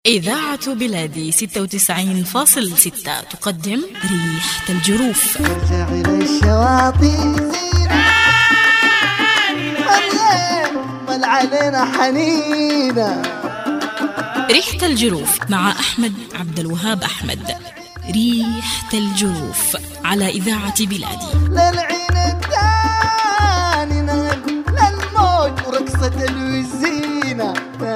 إذاعة بلادي 96.6 تقدم ريحة الجروف. ارجع إلى الشواطئ طل علينا حنينة. ريحة الجروف مع أحمد عبد الوهاب أحمد. ريحة الجروف على إذاعة بلادي. للعين الثاني للموج ورقصة الوزينة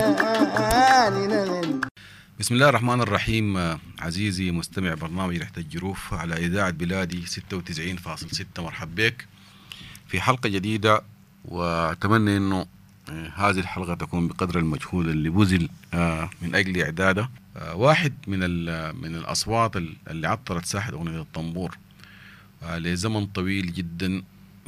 ثاني. بسم الله الرحمن الرحيم. عزيزي مستمع برنامج ريحة الجروف على إذاعة بلادي 96.6. مرحب بك في حلقة جديدة، وأتمنى أنه هذه الحلقة تكون بقدر المجهود اللي بذل من أجل إعدادها. واحد من الأصوات اللي عطرت ساحة أغنية الطنبور لزمن طويل جدا،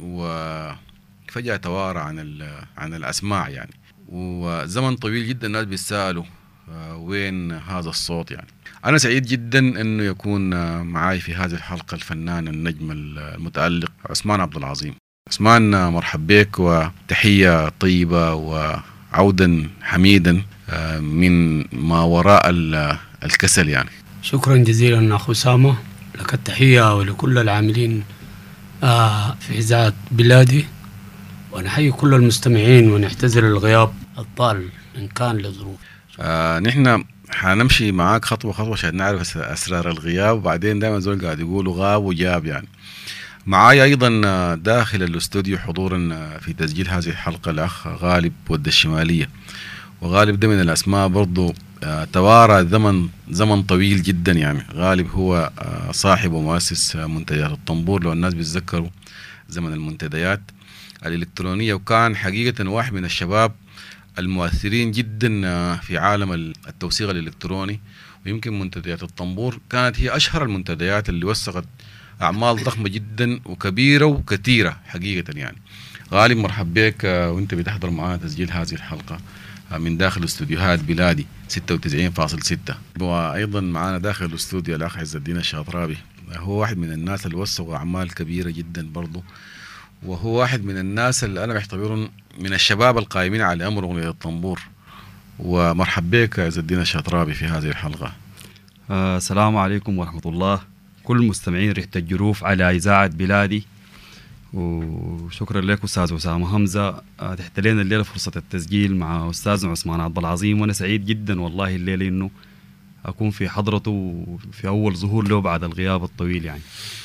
وفجأة توارى عن الأسماع يعني، وزمن طويل جدا الناس بيسألوا وين هذا الصوت يعني. أنا سعيد جدا أنه يكون معاي في هذه الحلقة الفنان النجم المتألق عثمان عبد العظيم. عثمان، مرحب بك وتحية طيبة وعودا حميدا من ما وراء الكسل يعني. شكرا جزيلا أخو أسامة، لك التحية ولكل العاملين في إذاعة بلادي، ونحيي كل المستمعين ونعتذر الغياب الطال إن كان لظروف. نحن حنمشي معاك خطوة خطوة عشان نعرف أسرار الغياب، وبعدين دائما زول قاعد يقولوا غاب وجاب يعني. معاي أيضا داخل الاستوديو حضورا في تسجيل هذه الحلقة الأخ غالب ود الشمالية، وغالب ده من الأسماء برضو توارى زمن طويل جدا يعني. غالب هو صاحب ومؤسس منتديات الطنبور، لو الناس بيتذكروا زمن المنتديات الإلكترونية، وكان حقيقة واحد من الشباب المؤثرين جدا في عالم التوثيق الإلكتروني. ويمكن منتديات الطنبور كانت هي أشهر المنتديات اللي وثقت أعمال ضخمة جدا وكبيرة وكثيرة حقيقة يعني. غالب، مرحب بك وانت بتحضر معنا تسجيل هذه الحلقة من داخل استوديوهات بلادي 96.6. وأيضا معنا داخل الاستوديو الأخ عز الدين الشاطرابي، هو واحد من الناس اللي وثقوا أعمال كبيرة جدا برضو، وهو واحد من الناس اللي أنا بعتبرهم من الشباب القائمين على أمر أغنية الطنبور. ومرحب بك عز الدين الشاطرابي في هذه الحلقة. السلام عليكم ورحمة الله، كل مستمعين ريحة الجروف على إذاعة بلادي، وشكرا لك أستاذ أسامة همزة. تحت لنا الليلة فرصة التسجيل مع أستاذنا عثمان عبد العظيم، وأنا سعيد جدا والله الليلة إنه أكون في حضرته في أول ظهور له بعد الغياب الطويل يعني،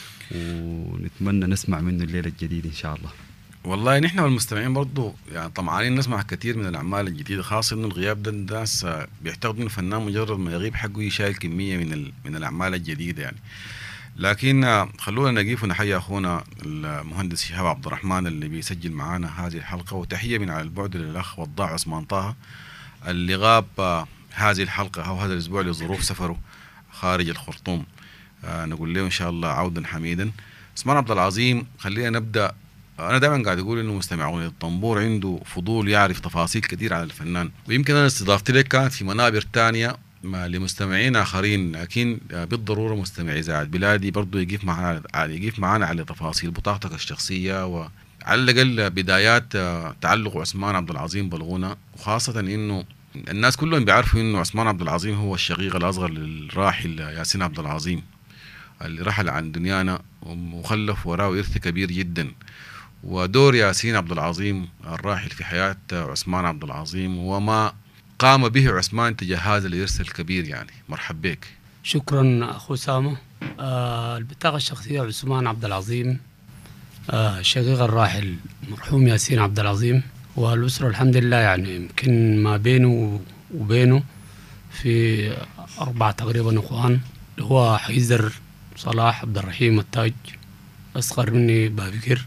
ونتمنى نسمع منه الليلة الجديدة إن شاء الله. والله نحن والمستمعين برضو يعني طمعانين نسمع كثير من الأعمال الجديدة، خاصة إنه الغياب ده الناس بيعتقدوا إنه الفنان مجرد ما يغيب حقه يشايل كمية من الأعمال الجديدة يعني. لكن خلونا نقيف ونحيي أخونا المهندس شهاب عبد الرحمن اللي بيسجل معانا هذه الحلقة، وتحية من على البعد للأخ وضاع عثمان طه اللي غاب هذه الحلقة أو هذا الأسبوع لظروف سفره خارج الخرطوم. نقول له إن شاء الله عودا حميدا. عثمان عبد العظيم، خلينا نبدأ. أنا دائما قاعد أقول إنه مستمع أغنية الطنبور عنده فضول يعرف تفاصيل كثير عن الفنان، ويمكن أنا استضافتي لك كانت في منابر تانية لمستمعين آخرين، لكن بالضرورة مستمع إذاعة بلادي برضو يقف معنا على تفاصيل بطاقتك الشخصية، وعلى الأقل بدايات تعلق عثمان عبد العظيم بالغنى، وخاصة إنه الناس كلهم بيعرفوا إنه عثمان عبد العظيم هو الشقيق الأصغر للراحل ياسين عبد العظيم اللي رحل عن دنيانا وخلف وراه إرث كبير جدا. ودور ياسين عبد العظيم الراحل في حياة عثمان عبد العظيم وما قام به عثمان تجاه هذا الإرث الكبير يعني. مرحب بك. شكرا أخو أسامة. البطاقة الشخصية عثمان عبد العظيم شقيق الراحل مرحوم ياسين عبد العظيم، والأسرة الحمد لله يعني يمكن ما بينه وبينه في 4 تقريبا أخوان، اللي هو حيدر، صلاح، عبد الرحيم، التاج، أصغر مني بابكر.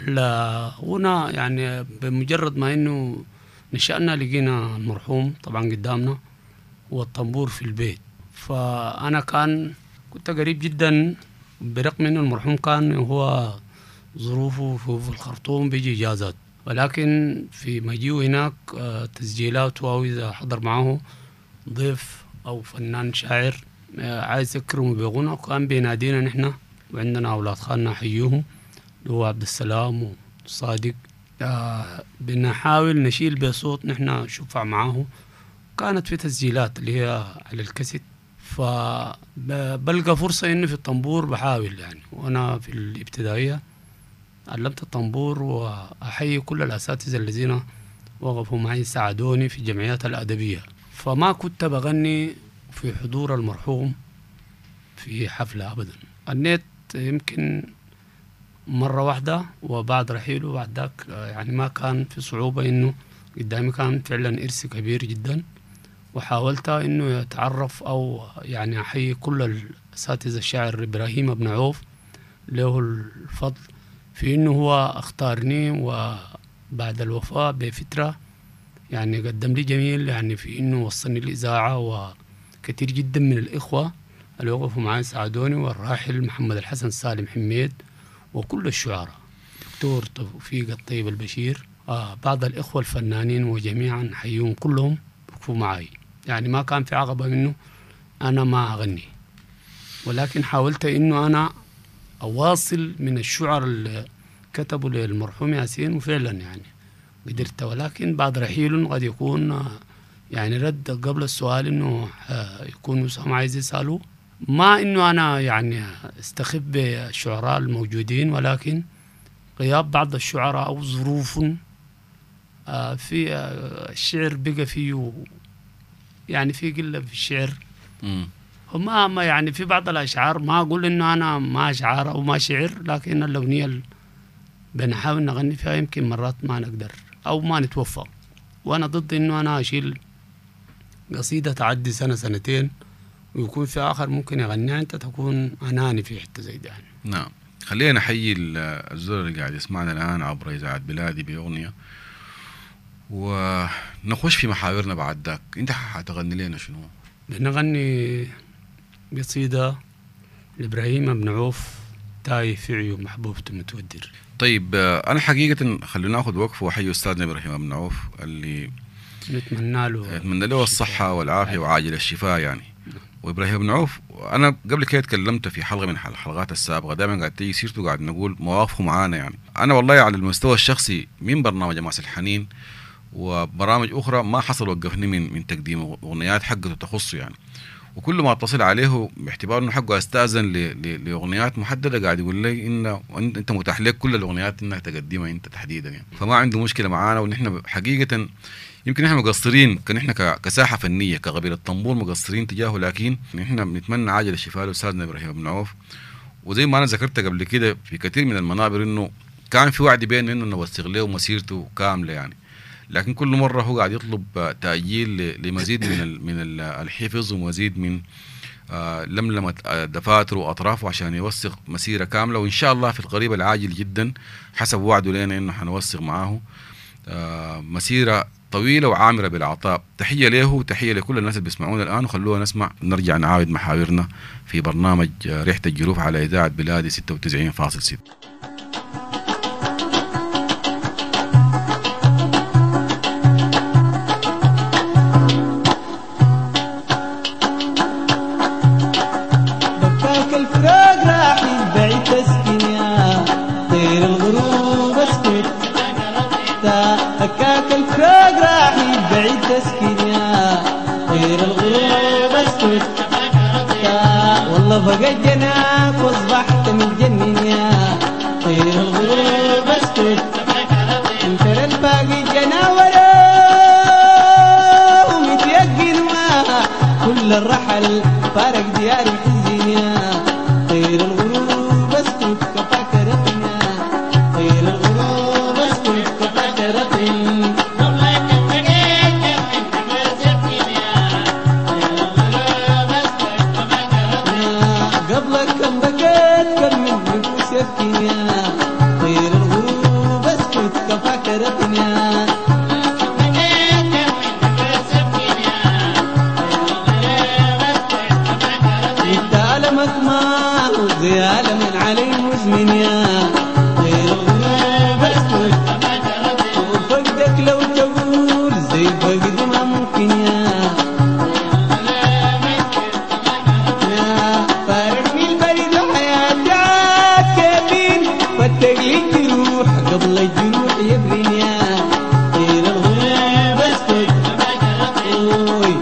هنا يعني بمجرد ما إنه نشأنا لقينا المرحوم طبعا قدامنا والطنبور في البيت، فأنا كنت قريب جدا، برغم إنه المرحوم كان هو ظروفه في الخرطوم بيجي إجازات، ولكن في مجيء هناك تسجيلات، أو إذا حضر معه ضيف أو فنان شاعر عايز يكرمه بغنى، وكان بينادينا نحن، وعندنا أولاد خالنا حيوهم اللي هو عبد السلام وصادق، بنحاول نشيل بصوت نحن شفع معه كانت في تسجيلات اللي هي على الكاسيت، فبلقى فرصة إنه في الطنبور بحاول يعني. وأنا في الابتدائية علمت الطنبور، وأحيي كل الأساتذة الذين وقفوا معي ساعدوني في الجمعيات الأدبية. فما كنت بغني في حضور المرحوم في حفلة أبدا. غنيت يمكن مرة واحدة وبعد رحيله، بعد ذاك يعني ما كان في صعوبة، إنه قدامي كان فعلا إرث كبير جدا، وحاولت إنه يتعرف أو يعني أحيي كل الأساتذة. الشاعر إبراهيم بن عوف له الفضل في إنه هو اختارني، وبعد الوفاة بفترة يعني قدم لي جميل يعني في إنه وصلني الإذاعة، وكثير جدا من الإخوة اللي وقفوا معي ساعدوني، والراحل محمد الحسن سالم حميد وكل الشعراء، دكتور توفيق الطيب البشير، بعض الإخوة الفنانين وجميعا حيهم كلهم وقفوا معي. يعني ما كان في عقبة منه أنا ما أغني، ولكن حاولت إنه أنا أواصل من الشعر اللي كتبوا للمرحوم ياسين، وفعلا يعني قدرت. ولكن بعد رحيل قد يكون يعني رد قبل السؤال إنه يكون وسام عايز يسألوا، ما إنه أنا يعني استخف بالشعراء الموجودين، ولكن غياب بعض الشعراء أو ظروف في الشعر بقى فيه يعني في قلة في الشعر. ما يعني في بعض الأشعار ما أقول إنه أنا ما أشعار أو ما شعر، لكن الأغنية اللي بنحاول نغني فيها يمكن مرات ما نقدر أو ما نتوفق. وأنا ضد إنه أنا أشيل قصيدة تعدي سنة سنتين ويكون في آخر ممكن يغنيها، أنت تكون أناني في حتة زي ده. نعم، خلينا نحيي الزول اللي قاعد يسمعنا الآن عبر إذاعة بلادي بأغنية، ونخش في محاورنا بعد ذاك. أنت حتغني لنا شنو؟ بنغني قصيدة لإبراهيم بن عوف، تاي في عيون محبوبته متودر. طيب أنا حقيقة خلينا ناخذ وقفة وحي أستاذنا إبراهيم بن عوف اللي نتمنى له الصحة والعافية وعاجل الشفاء يعني. وإبراهيم بن عوف أنا قبل كده تكلمت في حلقة من الحلقات السابقة، دائما قاعد تيجي سيرته قاعد نقول مواقفه معانا يعني. أنا والله على المستوى الشخصي من برنامج ماس الحنين وبرامج أخرى ما حصل وقفني من تقديم أغنيات حقته تخصه يعني، وكل ما اتصل عليه باعتبار انه حقه استاذن لاغنيات محدده قاعد يقول لي ان انت متاح لك كل الاغنيات انك تقدمها انت تحديدا يعني، فما عنده مشكله معانا. ونحن حقيقه يمكن احنا مقصرين، كان احنا كساحه فنيه كقبيله الطنبور مقصرين تجاهه، لكن احنا بنتمنى عاجل الشفاء لاستاذنا ابراهيم بن عوف. وزي ما انا ذكرت قبل كده في كثير من المنابر انه كان في وعد بيننا انه نوثق له مسيرته كامله يعني، لكن كل مرة هو قاعد يطلب تأجيل لمزيد من الحفظ ومزيد من لملمة دفاتره وأطرافه عشان يوثق مسيرة كاملة. وإن شاء الله في القريب العاجل جدا حسب وعده لنا إنه حنوثق معاه مسيرة طويلة وعامرة بالعطاء. تحية له وتحية لكل الناس اللي بيسمعونا الآن، وخلونا نسمع نرجع نعاود محاورنا في برنامج ريحة الجروف على إذاعة بلادي 96.6. هكاك الفراق راح يبعد تسكن يا طير الغروب اسكت، والله فقد جناك واصبحت متجنن يا طير الغروب اسكت، انت للباقي جناوله ومتيقن ما كل الرحل فارق ديار الحزين يا طير الغروب اسكت كفاك رقنا طير الغروب اسكت كفاك رقنا قبلك كم بكيت كم من نفوس يبكينا طير الغروب اسكت كفاك رقنا زي عالم علي مزمن يا طير الغروب اسكت، وفقدك لو تقول زي فقد ما ممكن يا فارقني البرد وحياتي عالكابين، فالتقليد جروح قبل الجروح يبرن يا طير الغروب اسكت،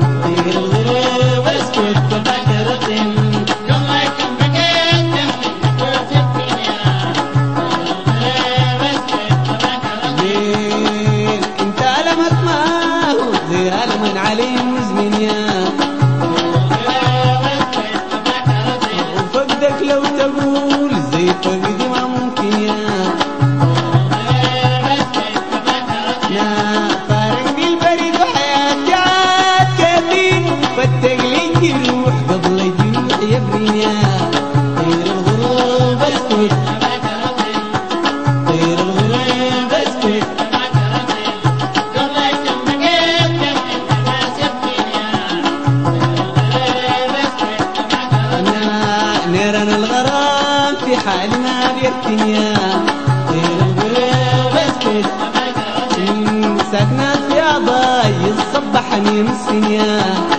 يكتن يا طير الغريب اسكت ساكنات في عضاي الصبحني مسكن يا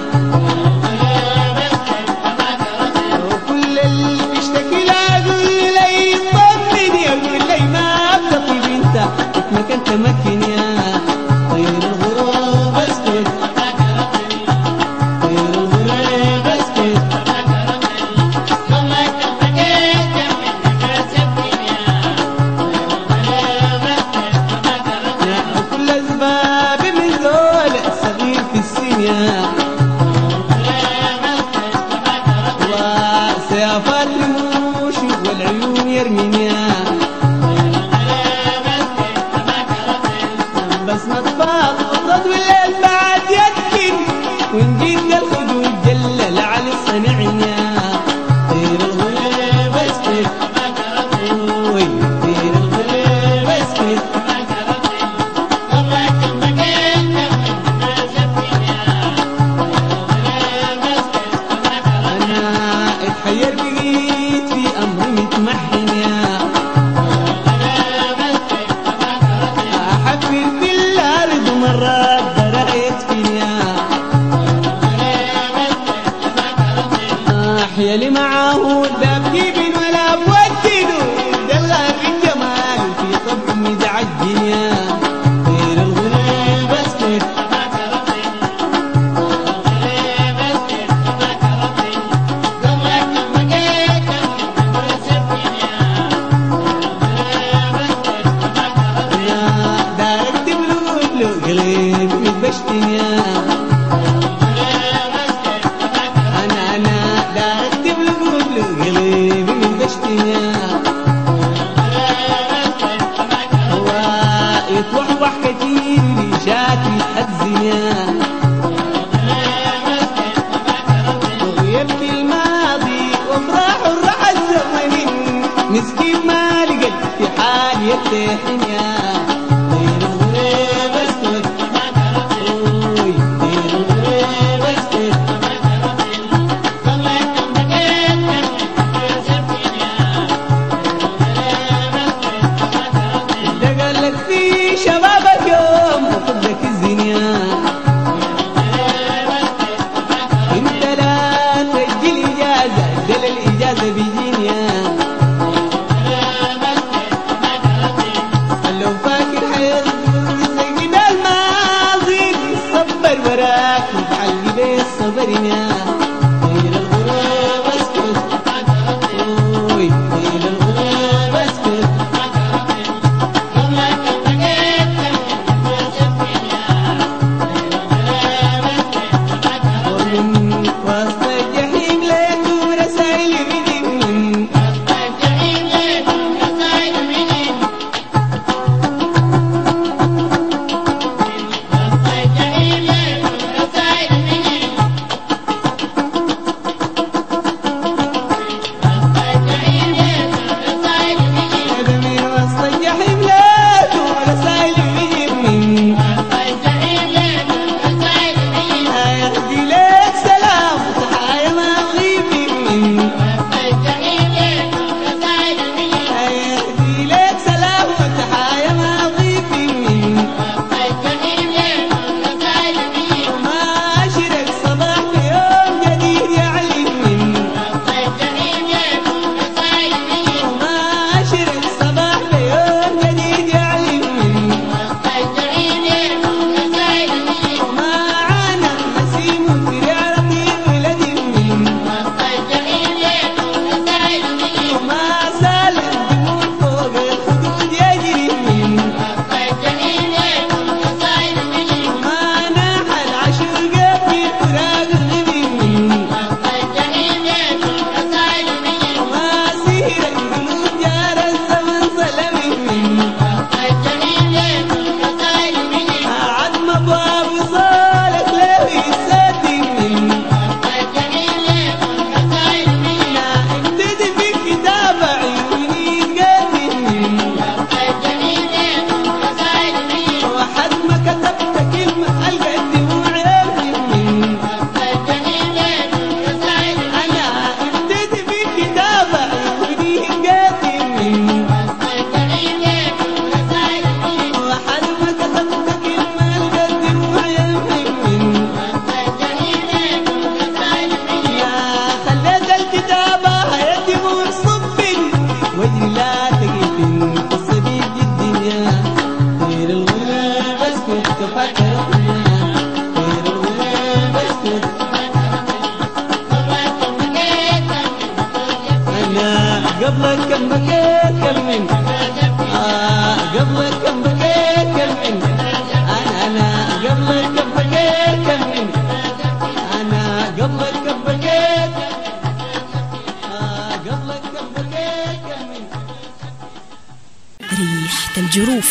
وكل اللي بيشتكي لا يقول لي طمني يقول لي ما بتطيب انت اسمك انت مكن يا طير الغريب اسكت طير الغريب اسكت كل اسباب من ذول صغير في السنيا وسيافات رموش والعيون يرمينيا بس ما تفاضل والليل بعد يسكن وان جيت الخدود جلل على الصنعيا طير الغريب اسكت طير الغريب اسكت أنا اتحير بقيت في أمر متمحن يا أحفر في الأرض مرات درأت فيا حيالي معاه لا بجيبن ولا بودنه دلع في الجمال في طبع مزعج يا طير الغريب اسكت دارك تبلغ له قليب متبشتن يا أنا دارك تبلغ له قليب متبشتن يا هو يتوحوح كتير شاتي يتحزن يا ويبكي الماضي وافراح الرحى الزمن مسكين ما لقت في حال يرتاحن يا طير الغريب اسكت طير الغريب اسكت ده قال لك في شبابك يوم وفضلك الزنيا انت لا تسجل اجازه دل الاجازه بيجينيا لو فاكر حيصبر سجن الماضي صبر وراك وتعلي بالصبر يا طير الغريب اسكت طير الغريب اسكت ومن وسط الجحيم لقيت رسائل من قبلك كم بكيت كلمن قبلك كم بكيت كلمن أنا قبلك كم بكيت كلمن أنا قبلك كم بكيت قبلك كم بكيت كلمن ريحة الجروف.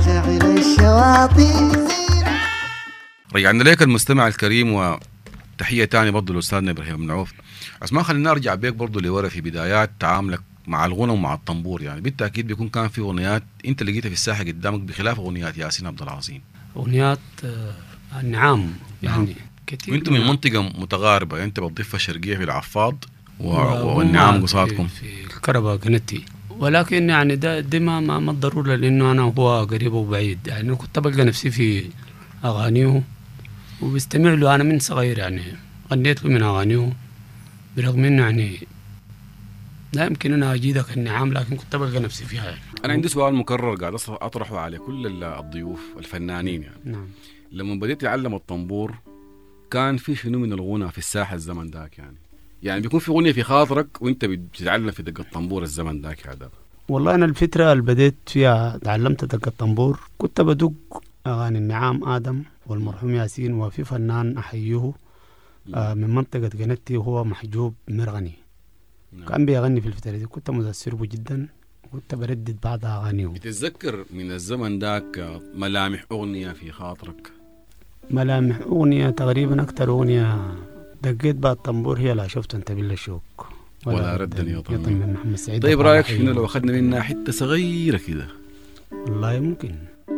رجعنا لك المستمع الكريم، وتحية تانية برضه لأستاذنا إبراهيم بن عوف. عثمان، خلينا نرجع بيك برضه لورا في بدايات تعاملك مع الغنى ومع الطنبور. يعني بالتأكيد بيكون كان في أغنيات أنت لقيتها في الساحة قدامك بخلاف أغنيات ياسين عبد العظيم. أغنيات النعام يعني كثير، وأنتم من منطقة متغاربة، يعني أنت بالضفة الشرقية في العفاض والنعام قصادكم في الكربة قنتي، ولكن يعني ده ما الضرورة، لأنه أنا هو قريب وبعيد. يعني كنت بلقى نفسي في أغانيه وبستمع له أنا من صغير، يعني غنيت له من أغانيه، برغم إنه يعني لا يمكن أنا أجيدك النعام، لكن كنت بلقى نفسي فيها. يعني أنا عندي سؤال مكرر قاعد أطرحه على كل الضيوف الفنانين. يعني نعم، لما بديت تعلم الطنبور كان في شنو من الغنى في الساحة الزمن ذاك؟ يعني بيكون في أغنية في خاطرك وأنت بتتعلم في دق الطنبور الزمن ذاك هذا؟ والله أنا الفترة اللي بديت فيها تعلمت دق الطنبور كنت بدق أغاني النعام آدم والمرحوم ياسين، وفي فنان أحييه من منطقة قنتي وهو محجوب مرغني. كان بيغني في الفترة دي، كنت متأثر به جدا، كنت بردد بعض أغانيه. بتتذكر من الزمن ذاك ملامح أغنية في خاطرك؟ ملامح أغنية تقريبا أكتر أغنية دقيت بها الطنبور هي لا شفت أنت بالله الشوك ولا ردني يا طنبور من محمد سعيد. طيب رأيك شنو لو أخذنا منها حتة صغيرة كده؟ والله ممكن.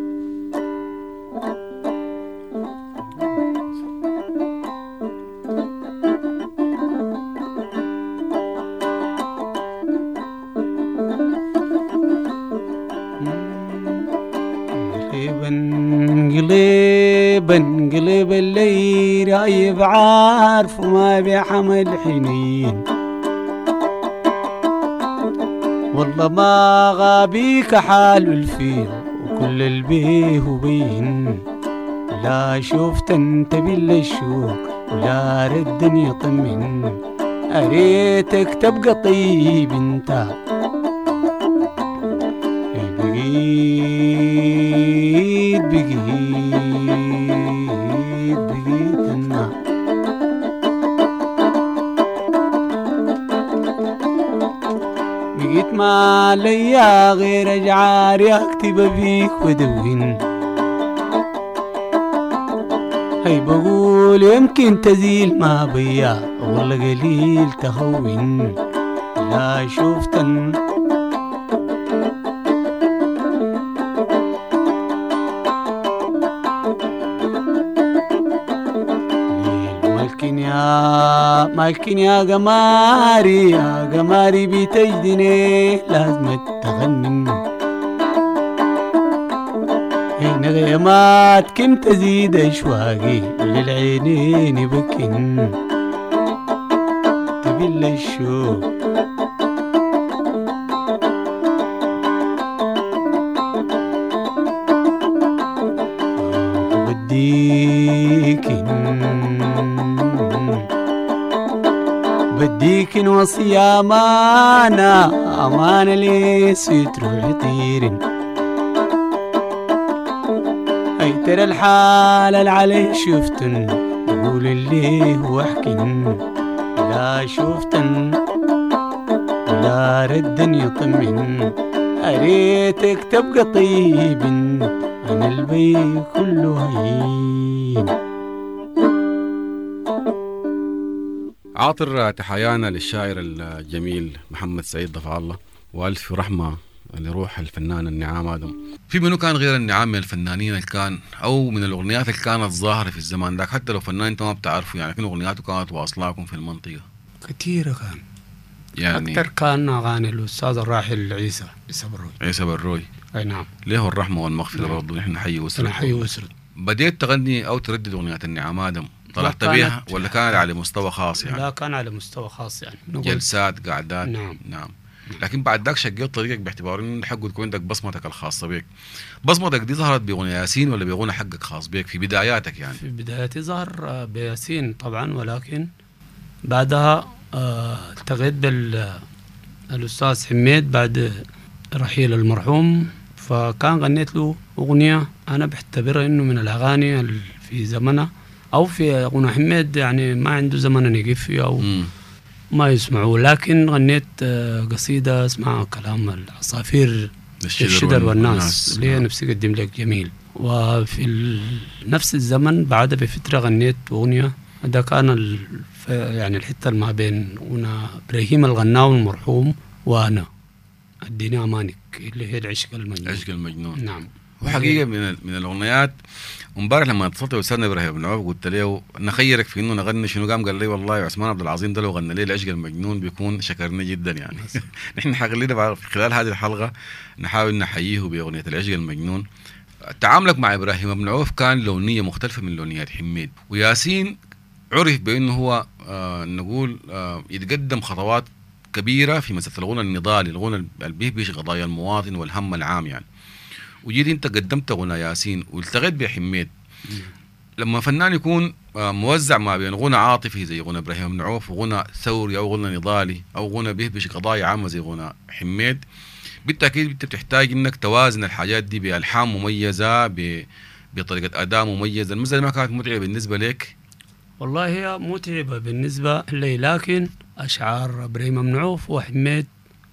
قلب اللي رايب عارف ما بيحمل حنين، والله ما غابيك حال الفيل وكل البيه وبين. لا شفت انت بالله الشوق ولا ردني يطمن، اريتك تبقى طيب انت بقيت أنا بقيت ما ليا غير أجعاري أكتب فيك ودون. هي بقول يمكن تزيل ما بيا والله قليل تهون. لا شفتن مالكين يا قماري بتجدني لازم تغني. هنا غيمات كم تزيد اشواقي للعينين بكن تبل الشوق. بديكن وصية أمانة ليس تروح طيرن. أي ترى الحال العلي شفتن بقول اللي هو احكن. لا شفتن ولا ردن يطمن، أريتك تبقى طيب أنا البي كله هين. عاطر تحيانا للشاعر الجميل محمد سعيد ضفع الله، والف رحمه لروح الفنان النعام آدم. في منو كان غير النعام من الفنانين اللي كان او من الاغنيات اللي كانت ظاهره في الزمان ذاك، حتى لو فنان انت ما بتعرفه يعني، لكن اغنياته كانت واصلاكم في المنطقه؟ كثيرة كان يعني اكثر كان اغاني الاستاذ الراحل عيسى بالروي. اي نعم، له الرحمه والمغفره. برضه نحن نحيي اسرته. بديت تغني او تردد اغنيات النعام آدم، طلعت بيها ولا كان على مستوى خاص يعني؟ لا كان على مستوى خاص يعني، جلسات قعدات. نعم. لكن بعد ذاك شقيت طريقك باعتبار انه حق تكون عندك بصمتك الخاصه بك. بصمتك دي ظهرت بغنى ياسين ولا بغنى حقك خاص بك في بداياتك يعني؟ في بداياتي ظهر بياسين طبعا، ولكن بعدها التقيت الأستاذ حميد بعد رحيل المرحوم، فكان غنيت له أغنية أنا بعتبرها إنه من الأغاني في زمنها أو في غنى حميد يعني ما عنده زمن يقف فيه أو ما يسمعوه، لكن غنيت قصيدة اسمها كلام العصافير الشدر والناس اللي هي نفسي أقدم لك جميل. وفي نفس الزمن بعد بفترة غنيت أغنية ده كان يعني الحتة ما بين غنى إبراهيم الغناوي المرحوم وأنا اديني امانك اللي هي العشق المجنون. العشق المجنون نعم. وحقيقه من الاغنيات. ومبارح لما اتصلت باستاذنا ابراهيم بن عوف قلت له نخيرك في انه نغني شنو، قال لي والله عثمان عبد العظيم ده لو غنى لي العشق المجنون بيكون شكرني جدا يعني. نحن حخلينا في خلال هذه الحلقه نحاول نحييه باغنيه العشق المجنون. تعاملك مع ابراهيم بن عوف كان لونيه مختلفه من لونيات حميد، وياسين عرف بانه هو نقول يتقدم خطوات كبيرة في مسألة الغنى النضالي، الغنى اللي بيهبش قضايا المواطن والهم العام يعني. وجيت انت قدمت غنى ياسين والتقيت بحميد. لما فنان يكون موزع ما بين غنى عاطفي زي غنى ابراهيم بن عوف وغنى ثوري او غنى نضالي او غنى بيهبش قضايا عامة زي غنى حميد، بالتأكيد انت بتحتاج انك توازن الحاجات دي بألحان مميزة بطريقة أداء مميزة. المسألة ما كانت متعبة بالنسبة لك؟ والله هي متعبة بالنسبة لي، لكن أشعار إبراهيم بن عوف وحميد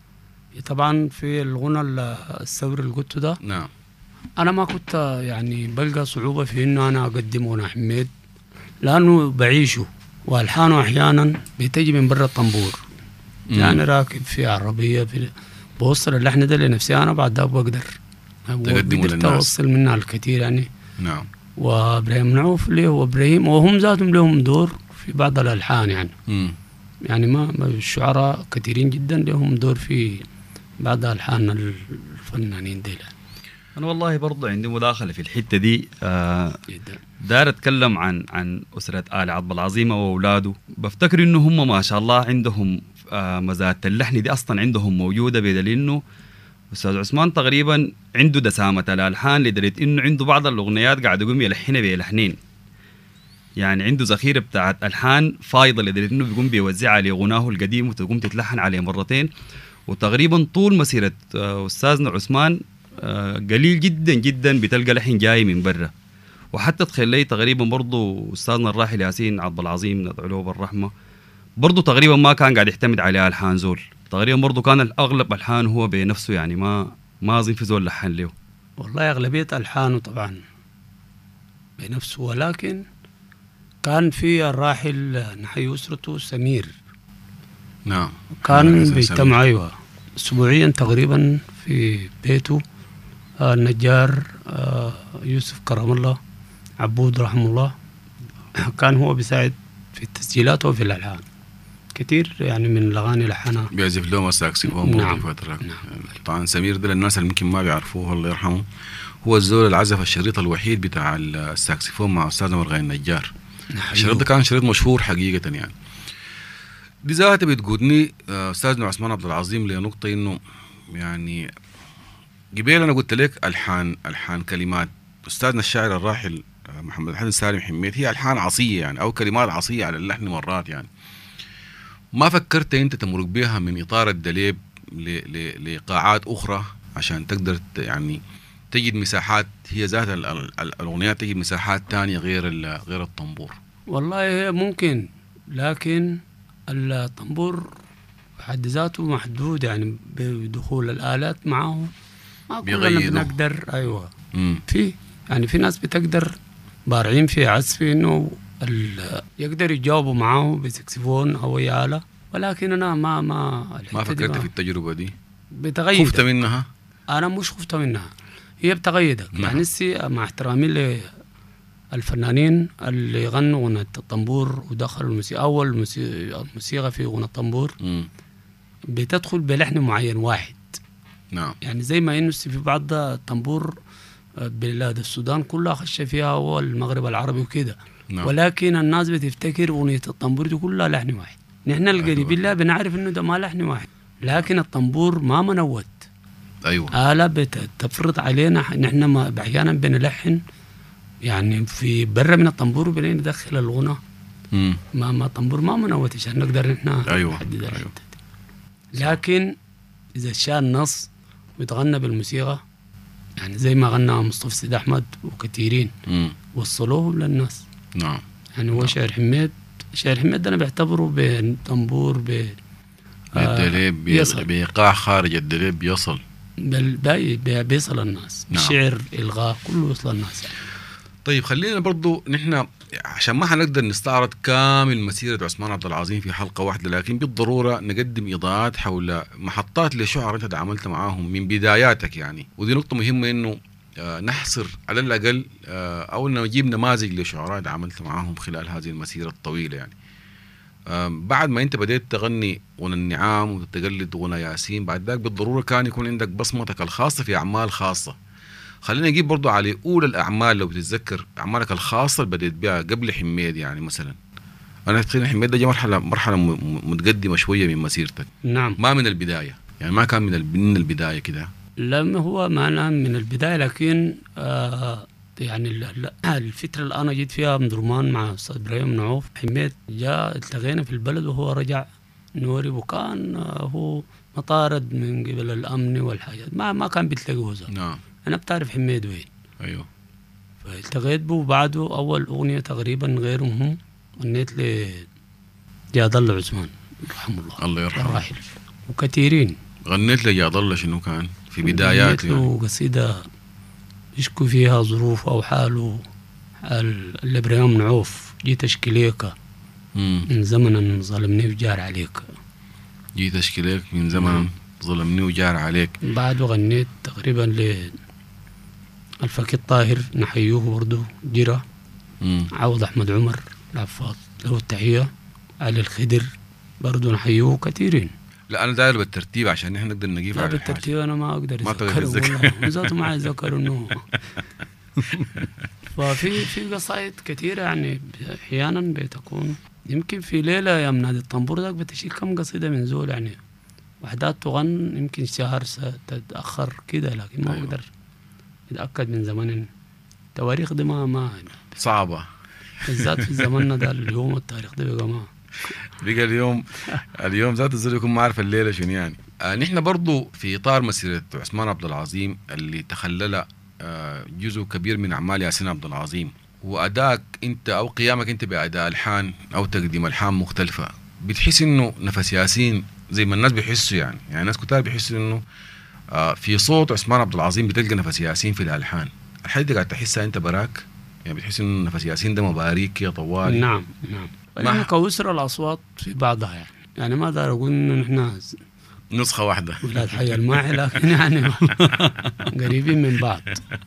طبعا في الغنى الثوري اللي قلته ده. نعم. أنا ما كنت يعني بلقى صعوبة في إنه أنا أقدم غنى حميد لأنه بعيشه، وألحانه أحيانا بتجي من برا الطنبور. يعني راكب في عربية بوصل اللحن ده لنفسي أنا، بعد ده بقدر تقدمه للناس، أوصل منها الكثير يعني. نعم. وإبراهيم بن عوف اللي هو إبراهيم وهم ذاتهم لهم دور في بعض الألحان يعني. يعني ما الشعراء كثيرين جدا لهم دور في بعض ألحان الفنانين دي. أنا والله برضو عندي مداخلة في الحتة دي. داير أتكلم عن أسرة آل عبد العظيم وأولاده. بفتكر إنه هم ما شاء الله عندهم مزايا اللحن دي أصلا عندهم موجودة، بدليل إنه أستاذ عثمان تقريبا عنده دسامة الألحان لدرجة إنه عنده بعض الأغنيات قاعد يقوم يلحنها بلحنين. يعني عنده ذخيرة بتاعت ألحان فايضة لدرجة إنه بيقوم بيوزعها لغناه القديم وتقوم تتلحن عليه مرتين. وتقريبا طول مسيرة أستاذنا عثمان قليل جدا جدا بتلقى لحن جاي من برا. وحتى تخلي تقريبا برضو أستاذنا الراحل ياسين عبد العظيم ندعو له بالرحمة برضو تقريبا ما كان قاعد يعتمد على ألحان زول، تقريبا برضو كان الأغلب ألحان هو بنفسه، يعني ما أظن في زول لحن له. والله أغلبية ألحانه طبعا بنفسه، ولكن كان في الراحل نحي أسرته سمير. نعم. كان بيجتمع أيوة أسبوعيا تقريبا في بيته. النجار يوسف كرم الله عبود رحمه الله كان هو بيساعد في التسجيلات وفي الألحان كتير، يعني من الأغاني لحنها بيعزف لهم الساكسفون. نعم. فترة. نعم. طبعا سمير ده للناس اللي ممكن ما بيعرفوه الله يرحمه هو الزول اللي عزف الشريط الوحيد بتاع الساكسفون مع أستاذنا مرغي النجار. الشريط ده كان شريط مشهور حقيقة يعني. دي ذاتها بتقودني أستاذنا عثمان عبد العظيم لنقطة إنه يعني قبيل أنا قلت لك ألحان كلمات أستاذنا الشاعر الراحل محمد الحسن سالم حميد هي ألحان عصية يعني أو كلمات عصية على اللحن مرات يعني. ما فكرت أنت تمرق بها من إطار الدليب لقاعات أخرى عشان تقدر يعني تجد مساحات هي ذات الأغنيات تجد مساحات تانية غير الطنبور؟ والله ممكن، لكن الطنبور حد ذاته محدود يعني بدخول الآلات معه ما كلنا بنقدر. أيوة. في يعني في ناس بتقدر بارعين في عزف إنه يقدر يجاوبوا معه بسكسفون أو أي آلة، ولكن أنا ما فكرت في التجربة دي؟ بتغيد. خفت منها؟ أنا مش خفت منها، هي بتغيدك. يعني مع احترامي للفنانين اللي غنوا غنى الطنبور ودخلوا الموسيقى أول موسيقى في غنى الطنبور بتدخل بلحن معين واحد. نعم. يعني زي ما إنه في بعض الطنبور بلاد السودان كلها خش فيها هو المغرب العربي وكده. نعم. ولكن الناس بتفتكر أغنية الطنبور دي كلها لحن واحد. نحن القريبين لا بنعرف إنه ده ما لحن واحد، لكن الطنبور ما منوت. أيوة. آلة بتفرض علينا نحن ما أحيانا بنلحن يعني في برا من الطنبور وبنين ندخل الغنى. ما الطنبور ما منوت عشان نقدر نحن أيوة. نحدد. أيوة. لكن إذا شال نص ويتغنى بالموسيقى يعني زي ما غنى مصطفى سيد أحمد وكثيرين وصلوه للناس. نعم. يعني هو شعر حميد ده أنا بعتبره بطنبور بالدليب بإيقاع خارج الدليب بيصل بيصل الناس. نعم. بالشعر إلغاء كله يوصل الناس يعني. طيب خلينا برضو نحن عشان ما حنقدر نستعرض كامل مسيرة عثمان عبد العظيم في حلقة واحدة، لكن بالضرورة نقدم إضاءات حول محطات لشعراء أنت تعاملت معاهم من بداياتك يعني، ودي نقطة مهمة إنه نحصر على الأقل أو نجيب نماذج لشعراء تعاملت معاهم خلال هذه المسيرة الطويلة يعني. بعد ما أنت بديت تغني غنى النعام وتقلد غنى ياسين، بعد ذلك بالضرورة كان يكون عندك بصمتك الخاصة في أعمال خاصة. خلينا نجيب برضو على أولى الأعمال، لو بتتذكر أعمالك الخاصة اللي بديت بها قبل حميد يعني. مثلا أنا أتخيل حميد ده مرحلة متقدمة شوية من مسيرتك. نعم. ما من البداية يعني، ما كان من البداية كده. لا هو ما أنا من البداية، لكن يعني الفترة اللي أنا جيت فيها مدرمان مع أستاذ إبراهيم نعوف، حميد جاء التقينا في البلد وهو رجع نوري، وكان هو مطارد من قبل الأمن والحاجات، ما كان بيتلاقوا زي. نعم. أنا بتعرف حميد وين. أيوه. فالتقيت به، وبعده أول أغنية تقريبا غيرهم هم غنيت لجاد الله عثمان رحمه الله. الله يرحمه. الراحل. وكثيرين. غنيت لجاد الله شنو كان في بداياته؟ غنيت له قصيدة يشكو فيها ظروف أو حاله حال إبراهيم نعوف، جيت أشكي ليك من زمن ظلمني وجار عليك. جيت أشكي ليك من زمن ظلمني وجار عليك. بعده غنيت تقريبا للفقيه الطاهر نحيوه برضه جرى. عوض أحمد عمر العفاط له التحية. علي الخدر برضه نحيوه كثيرين. لا أنا داير بالترتيب عشان نحن نقدر نجيب على الحاجة. بالترتيب أنا ما أقدر أتذكر ذاته ما أتذكر إنه ففي قصائد كثيرة يعني أحيانا بتكون يمكن في ليلة يا من نادي الطنبور ذاك بتشيل كم قصيدة من زول يعني، وحدات تغن يمكن شهر ستتأخر كده، لكن ما أقدر أتأكد من زمن التواريخ دي ما صعبة بالذات في زماننا ده. اليوم التاريخ ده بقى بقى اليوم ذات الزول يكون ما عارف الليلة شنو يعني. نحن برضو في إطار مسيرة عثمان عبد العظيم اللي تخلل جزء كبير من أعمال ياسين عبد العظيم، وأداك أنت أو قيامك أنت بأداء ألحان أو تقديم ألحان مختلفة، بتحس إنه نفس ياسين زي ما الناس بيحسوا يعني الناس كتار بيحسوا إنه في صوت عثمان عبد العظيم بتلقى نفس ياسين في الألحان. الحاجة دي قاعد تحسها أنت براك يعني، بتحس إنه نفس ياسين ده مباريك يا طوالي. نعم. يعني كوسر الأصوات في بعضها يعني ما أقدر أقول إنه نحن نسخة واحدة ولاد حي الماحي، لكن يعني قريبين من بعض.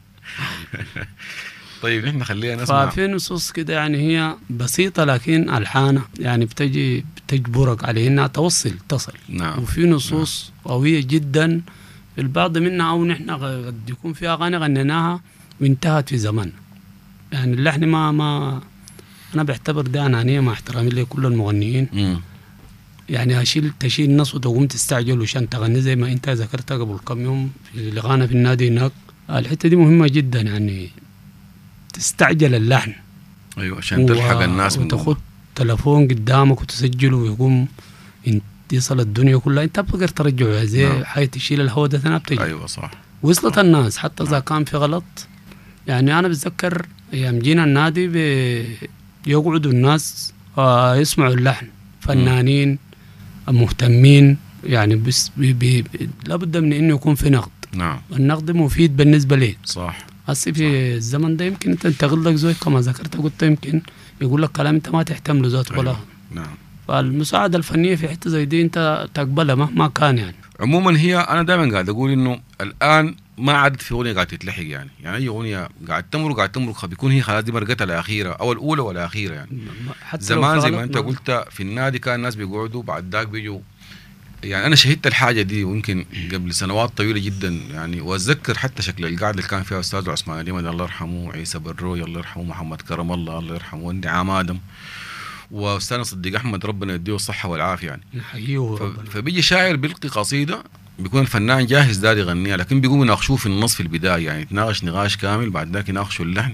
طيب نحن خلينا نسمع. ففي نصوص كده يعني هي بسيطة لكن ألحانة يعني بتجبرك عليه إنها تصل. نعم. وفي نصوص قوية جدا في البعض منها، أو نحن قد يكون في أغاني غنيناها وانتهت في زمن يعني. اللحن ما أنا بعتبر ده أنانية مع احترامي لكل المغنيين. يعني تشيل نص وتقوم تستعجل وشان تغني زي ما أنت ذكرت قبل كم يوم في الغنى في النادي هناك. الحتة دي مهمة جدا يعني، تستعجل اللحن. أيوة عشان تلحق الناس وتاخد تلفون قدامك وتسجله ويقوم يصل الدنيا كلها. أنت بتقدر ترجعه زي حاجة تشيل الهواء ده ثاني بتجي. أيوة صح. وصلت الناس حتى إذا كان في غلط يعني. أنا بتذكر أيام جينا النادي يقعدوا الناس يسمعوا اللحن، فنانين مهتمين يعني، بس لابد من إنه يكون في نقد. نعم. النقد مفيد بالنسبة لي. صح. هسه في الزمن ده يمكن أنت تنتقل لك زي كما ذكرت قلت، يمكن يقول لك كلام أنت ما تحتمله ذات ولا. أيوة. نعم. فالمساعدة الفنية في حتة زي دي أنت تقبلها مهما كان يعني. عموما هي أنا دائما قاعد أقول إنه الآن ما عادت في أغنية قاعد تتلحق يعني أي أغنية قاعد تمرق بيكون هي خلاص دي مرقتها الأخيرة أو الأولى والأخيرة يعني. زمان زي ما أنت قلت في النادي كان الناس بيقعدوا بعد ذاك بيجوا يعني. أنا شهدت الحاجة دي ويمكن قبل سنوات طويلة جدا يعني، وأتذكر حتى شكل القعدة اللي كان فيها أستاذ عثمان اليمن الله يرحمه، عيسى بروي الله يرحمه، محمد كرم الله يرحمه، والنعام آدم، وأستاذنا صديق أحمد ربنا يديه الصحة والعافية يعني. فبيجي شاعر بيلقي قصيدة بيكون الفنان جاهز داري يغنيها، لكن بيقوموا يناقشوه في النص في البداية يعني، يتناقش نقاش كامل، بعد ذاك يناقشوا اللحن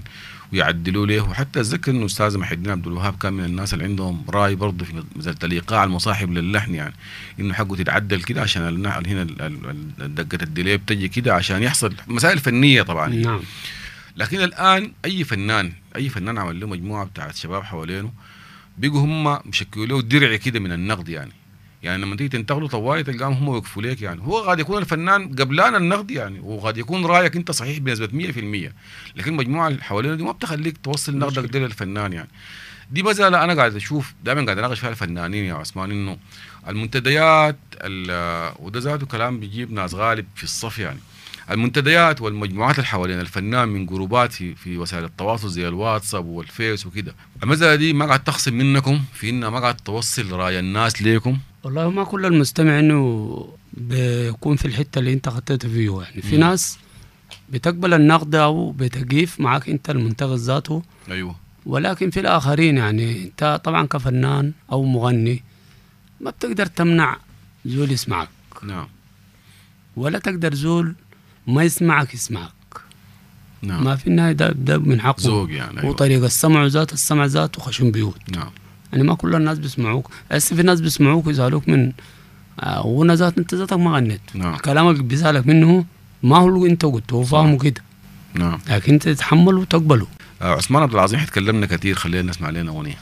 ويعدلوا له. وحتى اتذكر انه استاذ محي الدين عبد الوهاب كان من الناس اللي عندهم راي برضه في مساله الايقاع المصاحب للحن، يعني انه حقه تتعدل كده عشان هنا دقه الديلي بتجي كده عشان يحصل مسائل فنيه طبعا. نعم. لكن الان اي فنان عمل له مجموعه بتاعت شباب حوالينه بيجوا هم مشكلوا له درع كده من النقد، يعني لما تيجي تنتقده طوالي تلقاهم هم يوقفوا لك. يعني هو قد يكون الفنان قبلان النقد يعني، وقد يكون رايك انت صحيح بنسبه 100%، لكن المجموعه اللي حوالينا دي ما بتخليك توصل نقدك ده للفنان. يعني دي مسألة أنا قاعد أشوف دائما قاعد أناقش فيها الفنانين يا عثمان، إنه المنتديات وده ذاته كلام بيجيب ناس غالب في الصف. يعني المنتديات والمجموعات اللي حوالين الفنان من جروبات في وسائل التواصل زي الواتساب والفيس وكده، المسألة دي ما قاعد تخصم منكم في إنها ما قاعد توصل رأي الناس ليكم؟ والله ما كل المستمع إنه بيكون في الحتة اللي أنت خطيته فيه. يعني في ناس بتقبل النقد أو بتقيف معك أنت المنتقد ذاته. أيوه. ولكن في الآخرين يعني أنت طبعا كفنان أو مغني ما بتقدر تمنع زول يسمعك. نعم. ولا تقدر زول ما يسمعك يسمعك. نعم. ما في النهاية ده من حقه. ذوق يعني. أيوة. وطريقة السمع ذاته خشم بيوت. نعم. يعني ما كل الناس بيسمعوك، هسه في ناس بيسمعوك ويزعلوك من غنى ذات انت ذاتك ما غنيت. نعم. كلامك بيزعلك منه ما هو اللي انت قلته، هو فاهمه كده. نعم. لكن انت تتحمله وتقبله. عثمان عبد العظيم تكلمنا كثير، خلينا نسمع لنا أغنية.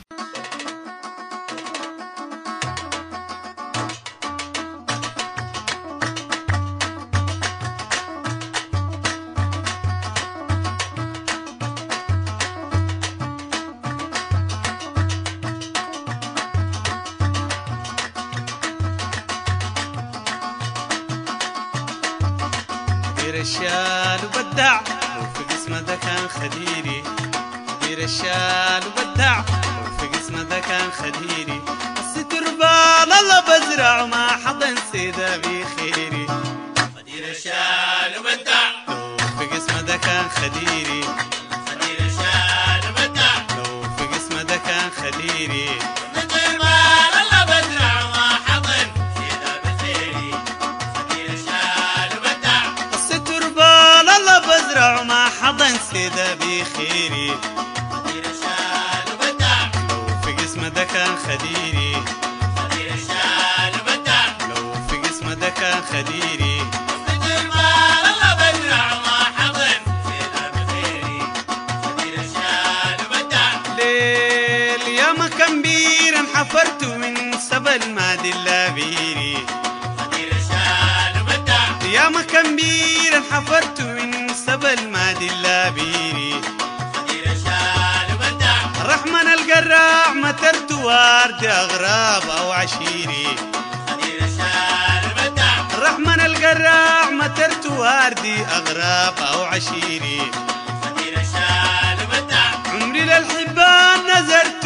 الشال وبدع وفي قسمه ده كان خديري، دير الشال وبدع وفي قسمه ده كان خديري، الستر بال الله بزرع وما حدا نسيده بخيري، دير الشال وبدع وفي قسمه ده كان خديري، دير الشال وبدع وفي قسمه ده كان خديري، الستر بال الله بزرع وما حدا نسيده بخيري، دير الشال وبدع الستر بال الله بزرع وما حدا نسيده بخيري، دير الشال وبدع لو في قسمه ده كان خديري، دير الشال وبدع لو في قسمه ده كان خديري، الستر بال الله بزرع وما حدا نسيده بخيري، دير الشال وبدع ليل يا ما كان بير انحفرت من سبل ما دلابيري، دير الشال وبدع يا ما كان بير انحفرت من سبل ما دلابيري، دير الشال وبدع الرحمن القراع مترت وارد اغراب او عشيري، دير الشال وبدع الرحمن القراع مترت واردي اغراب او عشيري، دير الشال وبدع عمري للحبان نزرت،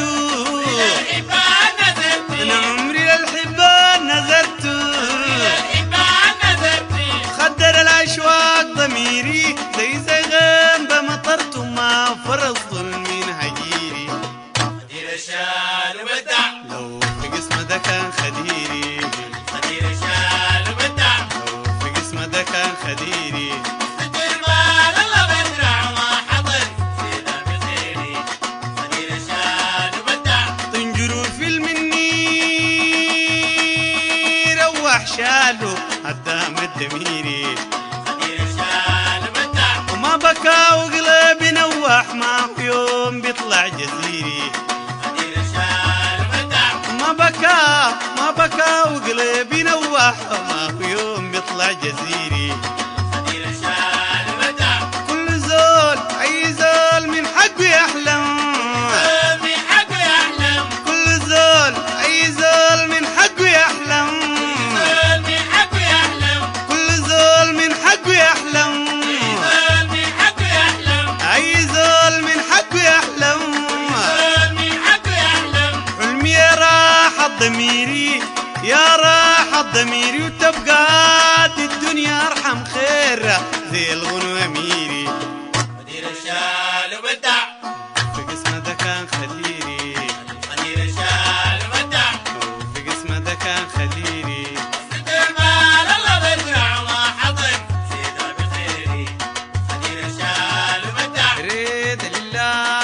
انا عمري للحبان نزرت، خدر الاشواق ضميري زي زغام بمطرت وما فرص ظلم هجيري، دير الشال وبدع لو في قسمه ده كان خديري، دير الشال وبدع لو في قسمه ده كان خديري، ستر بال الله بزرع وما حضر سيدا بخيري، دير الشال وبدع تنجروا في المنير روح شاله هدام الدميري، دير الشال وبدع وما بكى وقلبي نوح ما في يوم بيطلع جزيري، دير الشال وبدع ما بكى وقلبي نوح ما في يوم بيطلع جزيري، دير الشال وبدع كل زول اي زول من حقه يحلم، من حقه يحلم كل زول اي زول من حقه يحلم، من حقه يحلم كل زول من حقه يحلم، من حقه يحلم اي زول من حقه يحلم، من حقه يحلم حلمي يا راحة ضميري يا راحة ضميري وتبقى الدنيا ارحم خير زي الغنوة ميري، دير الشال وبدع في قسمه ده كان خديري، دير الشال وبدع في قسمه ده كان خديري، ستر بال الله بزرع وما حضن سيدا بخيري، دير الشال وبدع ريد لله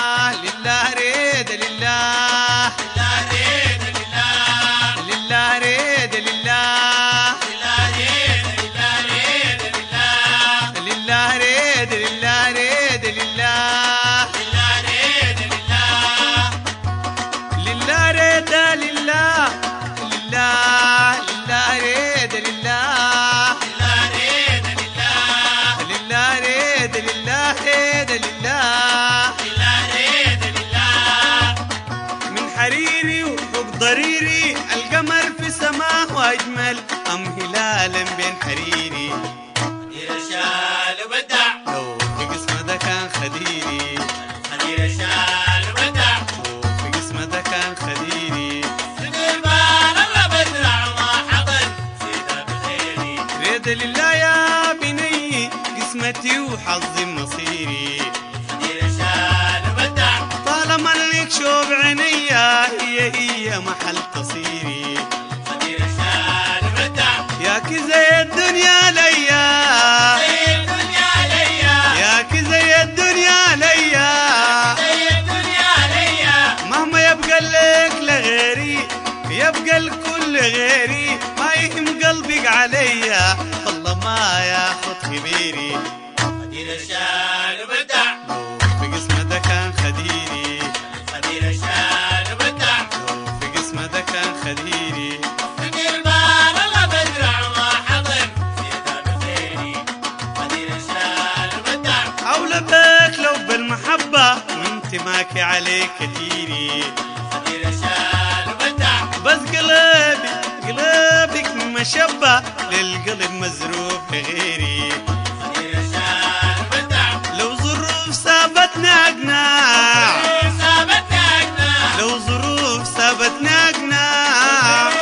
لله يا بني قسمتي وحظي مصيري خدير شال بدع طالما لك شوب عينيا هي محل تصيري خدير شال بدع ياك زي الدنيا ليا زي الدنيا ليا ياك زي الدنيا ليا زي الدنيا ليا مهما يبقى لك لغيري يبقى الكل غيري ما يهم قلبك عليا والله ما ياخد خبيري خدير شال بدع في قسمة ده كان خديري خدير شال بدع في قسمة ده كان خديري خدير بال الله بدرع ما حضن سيدا بخيري خدير شال بدع أولى بك لو بالمحبة وانت ماكي عليك كتيري خدير شال بدع بس قلبك مشبه للقلب مزروف لغيري خدير شال بدع لو ظروف سابتنا اقناع لو ظروف سابتنا اقناع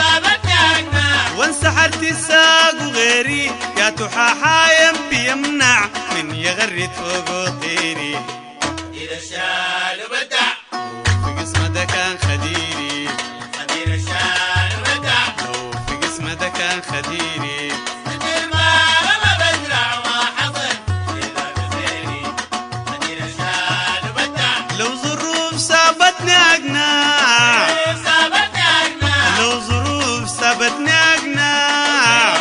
وانسحرت الساق وغيري يا تحاحايم بيمنع من يغرد فوق طيري خدير شال بدع في قسمة ده كان خديري خدير شال بدع لو في قسمة ده كان خديري خدير مال ما بزرع ما حضن إذا بخيري خدير شال بدع لو ظروف سابتني أقناع لو ظروف سابتني أقناع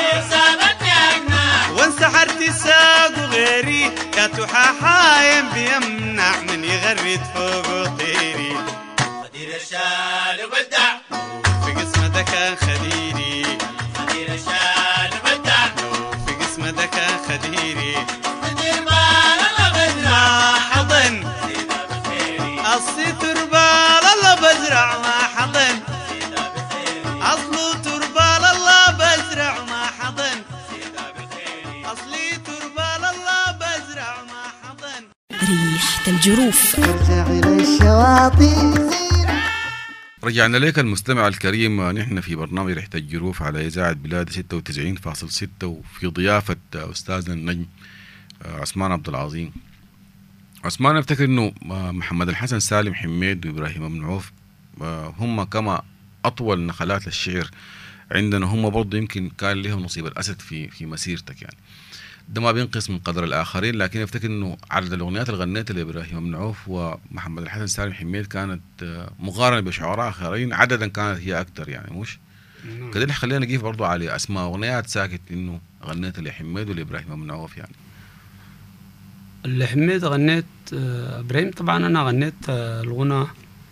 وانسحرت الساق وغيري يا تحاحايم بيمنع من يغرد فوق طيري خدير شال بدع في قسمة ده كان خديري خدير شال بدع في قسمة ده كان خديري خدير مال الله بزرع ما حضن سيدا بخيري أصلي تربال الله بزرع ما حضن سيدا بخيري أصله تربال الله بزرع ما حضن سيدا بخيري أصلي تربال الله بزرع ما حضن ريحة الجروف. ارجع إلى الشواطئ. رجعنا لك المستمع الكريم. نحن في برنامج ريحة الجروف على إذاعة بلاد 96.6 وفي ضيافة أستاذنا النجم عثمان عبد العظيم. عثمان أفتكر إنه محمد الحسن سالم حميد وإبراهيم بن عوف هم كما أطول نقلات للشعر عندنا، هم برضو يمكن كان لهم نصيب الأسد في مسيرتك يعني. ده ما بينقص من قدر الآخرين، لكن أفتكر إنه عدد الأغنيات اللي غنيتها لإبراهيم بن عوف ومحمد الحسن سالم حميد كانت مقارنة بشعراء آخرين عددا كانت هي أكتر يعني مش؟ كده خلينا نجيب برضو على أسماء أغنيات ساكت إنه غنيتها لحميد ولإبراهيم بن عوف يعني. لحميد غنيت إبراهيم طبعا أنا غنيت الغنى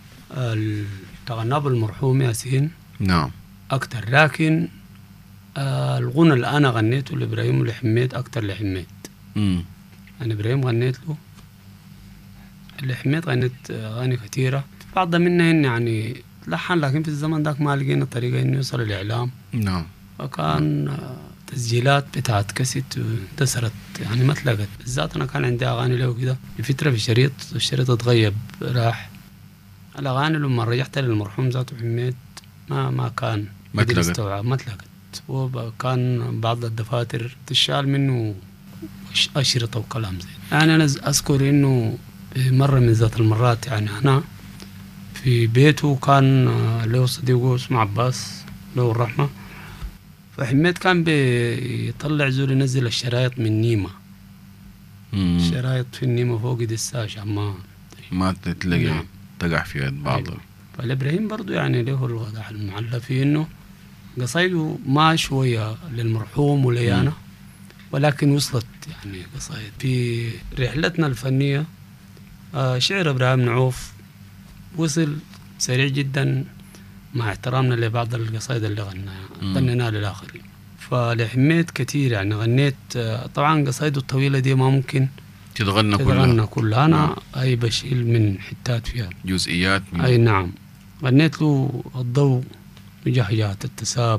تغنى المرحوم ياسين نعم أكتر، لكن الغنى اللي أنا غنيته لإبراهيم ولحميد أكتر لحميد. أنا إبراهيم غنيت له، لحميد غنيت أغاني كثيرة، بعضها منها يعني لحن، لكن في الزمن ذاك ما لقينا طريقة إنه يوصل الإعلام. نعم. فكان تسجيلات بتاعت كاسيت اندثرت يعني ما تلاقت. بالذات أنا كان عندي أغاني له كده بفترة في شريط، الشريط اتغيب راح. الأغاني لما رجعت للمرحوم ذاته حميد ما كان ما تلاقت، ما تلاقت. وكان بعض الدفاتر تشال منه أشرطة وكلام زي يعني. أنا أذكر إنه مرة من ذات المرات يعني أنا في بيته كان له صديقه اسمه عباس له الرحمة، فحميد كان بيطلع زول ينزل الشرايط من نيمة. الشرايط في النيمة فوق الدساشة ما تلاقي نعم. تقع في يد بعض. أيوة. فالإبراهيم برضو يعني له الوضع المعلى في إنه قصايده ما شوية للمرحوم ولي أنا، ولكن وصلت يعني قصايد في رحلتنا الفنية. شعر إبراهيم بن عوف وصل سريع جدا مع احترامنا لبعض القصائد اللي غنيناها للآخرين. فلحميت كتير يعني غنيت طبعا قصايده الطويلة دي ما ممكن تتغنى كلها. أنا أي بشيل من حتات فيها جزئيات أي نعم. غنيت له الضوء وجهجهة التساب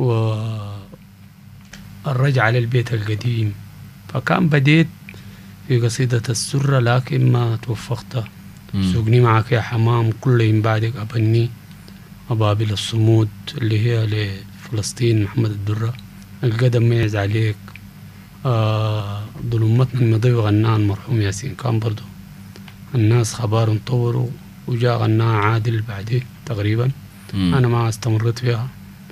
والرجعة للبيت القديم، فكان بديت في قصيدة السرة لكن ما توفقت. سوقني معك يا حمام كل يوم بعدك أبني، أبابل الصمود اللي هي لفلسطين محمد الدرة القدم ميز عليك، ظلمتنا المضي غناها المرحوم ياسين كان برضو الناس خبار انطوروا وجاء غناها عادل بعديه تقريبا. أنا ما استمرت فيها.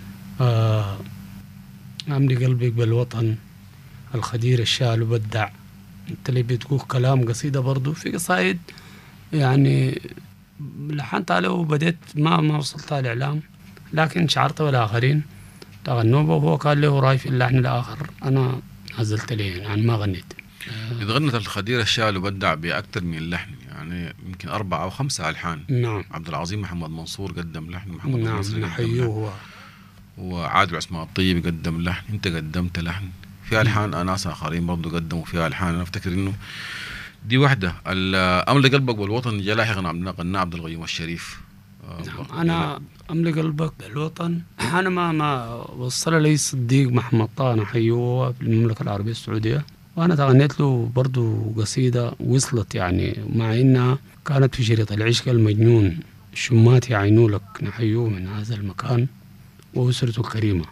أملي قلبك بالوطن، الخدير الشال وبدع، انت اللي بتقول كلام قصيدة برضو في قصايد يعني لحنت عليه وبديت ما وصلت الإعلام، لكن شعرت بالآخرين تغنوا وهو كان له رأي في اللحن الآخر، أنا نزلت ليه يعني ما غنيت. إذا غنت الخدير الشال وبدع بأكثر من لحن، يعني يمكن 4 أو 5 ألحان. نعم. عبد العظيم محمد منصور قدم لحن، محمد نعم المصري نحيوه، وعادل عثمان الطيب قدم لحن، أنت قدمت لحن، في ألحان ناس آخرين برضو قدموا فيها ألحان. أنا أفتكر إنه دي واحدة. أملي قلبك والوطن جاء لاحقا غناه عبد القيوم الشريف. نعم. أنا أملي قلبك بالوطن أنا ما وصل لي صديق محمد طه نحيوه في المملكة العربية السعودية، وأنا تغنيت له برضو قصيدة وصلت يعني، مع إنها كانت في شريط العشق المجنون الشمات يعينوا لك نحيوه من هذا المكان وأسرته الكريمة.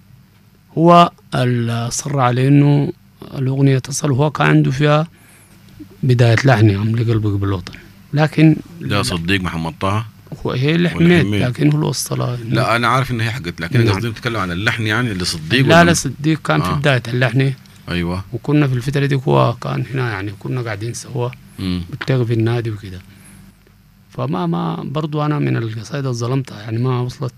هو أصر على إنه الأغنية تصل، وهو كان عنده فيها بداية لحني أملي قلبك بالوطن، لكن ده صديق محمد طه هي اللي حميت، لكن هو الوصلة. لا أنا عارف إن هي حقت، لكن قصدي نتكلم عن اللحن يعني اللي صديق. لا صديق كان في بداية اللحن. أيوة. وكنا في الفترة دي هو كان هنا يعني كنا قاعدين سوا بنتلاقى في النادي وكده، فما برضو أنا من القصائد اللي ظلمتها يعني ما وصلت.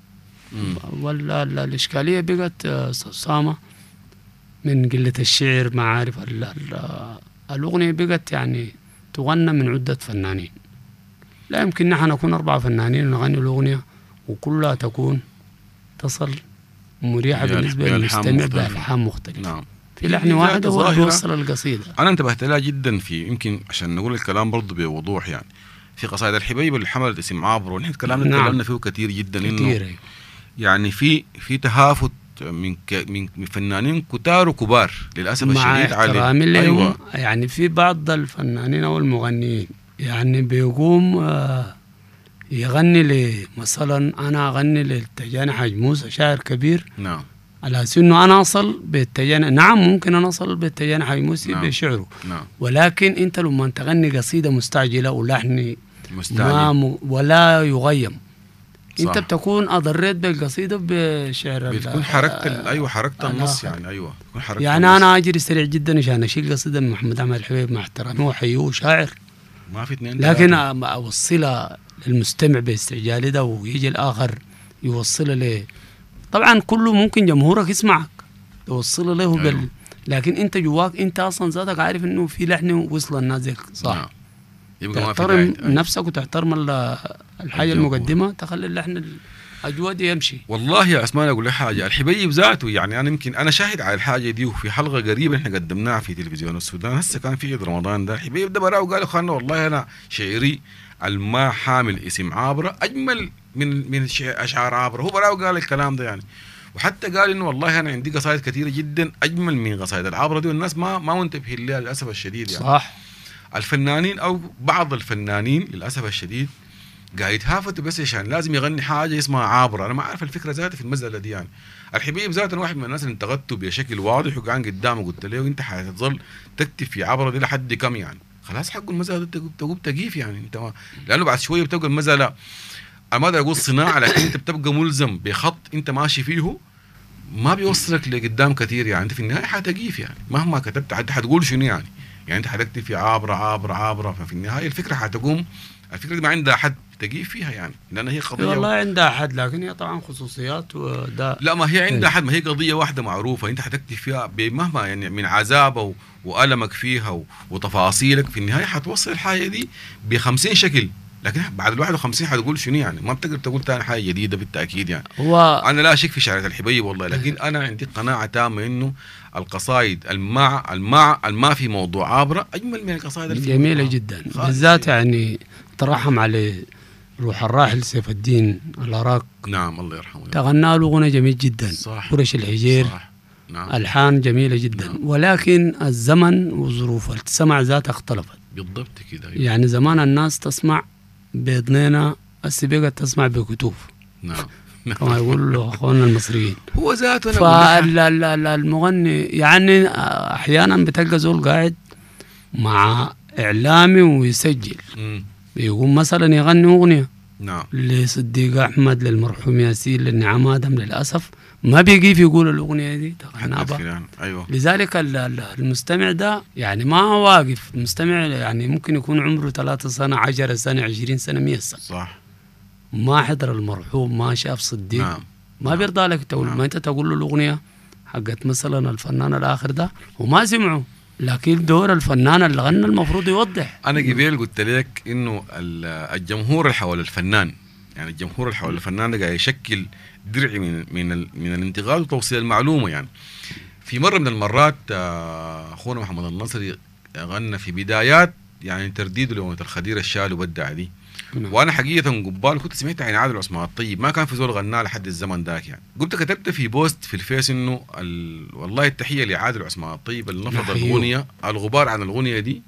ولا الإشكالية بقت أسامة من قلة الشعر، ما عارف الأغنية بقت يعني تغنى من عدة فنانين، لا يمكن نحن نكون 4 فنانين نغني الأغنية وكلها تكون تصل مريحة بالنسبة للمستمع بألحان مختلفة. نعم. في لحن واحد هو بيوصل القصيدة. أنا انتبهت لها جدا في، يمكن عشان نقول الكلام برضو بوضوح يعني، في قصائد الحبيب اللي حملت اسم عابر، ونحن تكلمنا فيه كثير جدا، إنه يعني في تهافت من فنانين كتار وكبار للأسف الشديد عليه. أيوة. يعني في بعض الفنانين أو المغنيين يعني بيقوم يغني لي مثلا، أنا أغني للتجاني حاج موسى شاعر كبير. نعم. على إنه أنا أصل بالتجاني، نعم ممكن أنا أصل بالتجاني حاج موسى بشعره. نعم. ولكن أنت لما تغني قصيدة مستعجلة ولحن مستعجل ولا يغيم، صح. انت بتكون اضريت بالقصيده بشعر، بتكون حركت حركت النص يعني. ايوه بتكون حركت يعني النص. انا اجري سريع جدا عشان اشيل قصيده من محمد عماد الحبيب مع احترامي وحيوه شاعر، ما في اثنين، لكن اوصلها للمستمع باستعجال ده ويجي الاخر يوصلها له. طبعا كله ممكن جمهورك يسمعك توصلها له أيوه. لكن انت جواك انت اصلا ذاتك عارف انه في لحن وصل الناس صح. نعم. يبقى تحترم نفسك وتحترم الحاجة المقدمة، تخلي اللحن الأجود يمشي. والله يا عثمان أقول لك حاجة، الحبيب ذاته يعني أنا يمكن أنا شاهد على الحاجة دي، وفي حلقة قريبة إحنا قدمناها في تلفزيون السودان هسه كان في عيد رمضان ده، الحبيب ده براه وقال أخوانا والله أنا شعري الما حامل اسم عابرة أجمل من أشعار عابرة، هو براه وقال الكلام ده يعني، وحتى قال إنه والله أنا عندي قصائد كثيرة جدا أجمل من قصائد العابرة دي، والناس ما منتبهين لها للأسف الشديد يعني. صح. الفنانين او بعض الفنانين للاسف الشديد قاعد يتهافتوا بس عشان لازم يغني حاجه اسمها عابره. انا ما اعرف الفكره ذاتها في المساله دي يعني. الحبيب ذاته واحد من الناس اللي انتقدته بشكل واضح وكان قدامه قلت له انت حتظل تكتب في عبره دي لحد كم يعني؟ خلاص حقه المساله تقوم تقيف يعني انت ما، لانه بعد شويه بتبقى المساله انا ما اقدر اقول صناعه، لكن انت بتبقى ملزم بخط انت ماشي فيه ما بيوصلك لقدام كثير يعني، انت في النهايه حتقيف يعني مهما كتبت حتى حتقول شنو يعني انت حتكتب في عابره، ففي النهايه الفكره حتقوم، الفكره دي ما عندها حد تقيف فيها يعني، لان هي قضيه والله عندها حد، لكن هي طبعا خصوصيات وده لا ما هي عندها حد، ما هي قضيه واحده معروفه انت حتكتب فيها بمهما يعني من عذاب والمك فيها وتفاصيلك، في النهايه حتوصل الحاجه دي ب50 شكل، لكن بعد ال51 حتقول شنو يعني، ما بتقدر تقول ثاني حاجه جديده بالتاكيد يعني. انا لا اشك في شعريه الحبيب والله، لكن انا عندي قناعه تامه انه القصائد الما في موضوع عابره اجمل من القصائد جميله جدا، بالذات يعني ترحم على روح الراحل سيف الدين العراق. نعم الله يرحمه. تغنى له غنى جميل جدا، قرش الحجير. صح. نعم. الحان جميله جدا. نعم. ولكن الزمن وظروف السمع ذاتها اختلفت. بالضبط كده. يعني زمان الناس تسمع بإذننا، هسه بقت تسمع بكتوف. نعم. كما يقولوا اخواننا المصريين. هو ذاته أنا فالمغني يعني احيانا بتلقى زول قاعد مع اعلامي ويسجل، بيقوم مثلا يغني اغنيه نعم لصديق احمد، للمرحوم ياسين، للنعم ادم، للاسف ما بيجي يقول الاغنيه دي تغنى. ايوه. لذلك المستمع ده يعني ما واقف، المستمع يعني ممكن يكون عمره 3 سنة 10 سنة 20 سنة 100 سنة صح، ما حضر المرحوم، ما شاف صديق. نعم. ما بيرضى لك تقول ما انت تقول له الاغنيه حقت مثلا الفنان الاخر ده وما سمعه، لكن دور الفنان اللي غنى المفروض يوضح. انا قبل قلت لك انه الجمهور اللي حول الفنان، يعني الجمهور اللي حول الفنان ده قاعد يشكل درع من الانتقال وتوصيل المعلومه. يعني في مره من المرات اخونا محمد النصري غنى في بدايات يعني ترديد لاغنيه الخدير الشال وبدع دي، وانا حقيقه قبال كنت سمعت عن عادل عثمان الطيب، ما كان في زول غناه لحد الزمن ذاك. يعني قلت كتبت في بوست في الفيس انه والله التحيه لعادل عثمان الطيب اللي نفض الاغنيه الغبار عن الاغنيه دي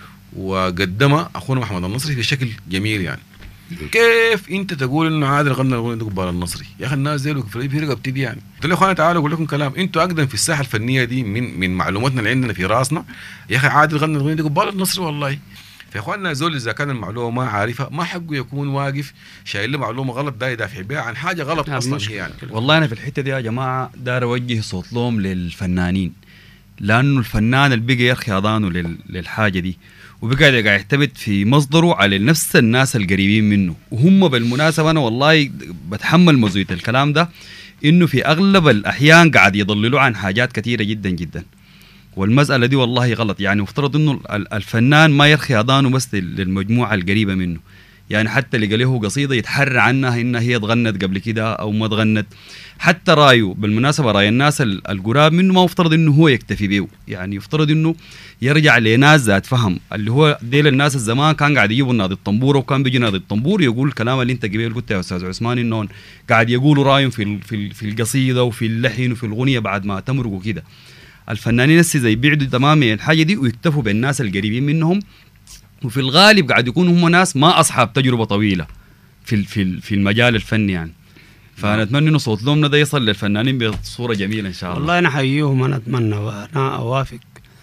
وقدمها اخونا محمد النصري في شكل جميل. يعني كيف انت تقول انه عادل غنى الاغنيه دي قبال النصري؟ يا اخي الناس زي في رقبتي دي. يعني قلت له يا اخوانا تعالوا اقول لكم كلام، انتوا اقدم في الساحه الفنيه دي من معلوماتنا اللي عندنا في راسنا. يا اخي عادل غنى الاغنيه دي قبال النصري والله. فيا اخواننا زول اذا كان المعلومه ما عارفها ما حقه يكون واقف شايل له معلومه غلط ده يدافع بها عن حاجه غلط اصلا هي. يعني والله انا في الحته دي يا جماعه داير اوجه صوت لوم للفنانين، لانه الفنان اللي بقى يرخي اذانه للحاجه دي وبقى يعتمد في مصدره على نفس الناس القريبين منه. وهم بالمناسبه انا والله بتحمل مزويه الكلام ده انه في اغلب الاحيان قاعد يضللوا عن حاجات كثيره جدا جدا، والمسألة دي والله غلط. يعني مفترض انه الفنان ما يرخي اذانه بس للمجموعة القريبة منه، يعني حتى اللي قال له قصيدة يتحرى عنها انها هي تغنت قبل كده او ما تغنت، حتى رايه بالمناسبة راي الناس القراب منه ما مفترض انه هو يكتفي به، يعني يفترض انه يرجع لناس ذات فهم، اللي هو ديل الناس الزمان كان قاعد يجيبوا نادي الطنبور وكان بيجي نادي الطنبور يقول الكلام اللي انت قبل قلت يا استاذ عثمان انه قاعد يقولوا رايهم في القصيدة وفي اللحن وفي الغنية بعد ما تمرقوا كده. الفنانين زي يبعدوا تماما الحاجه دي ويكتفوا بالناس القريبين منهم، وفي الغالب قاعد يكونوا هم ناس ما اصحاب تجربه طويله في المجال الفني يعني. فانا اتمنى انه صوت لومنا ده يصل للفنانين بصوره جميله ان شاء الله. والله انا احييهم، انا اتمنى وانا اوافق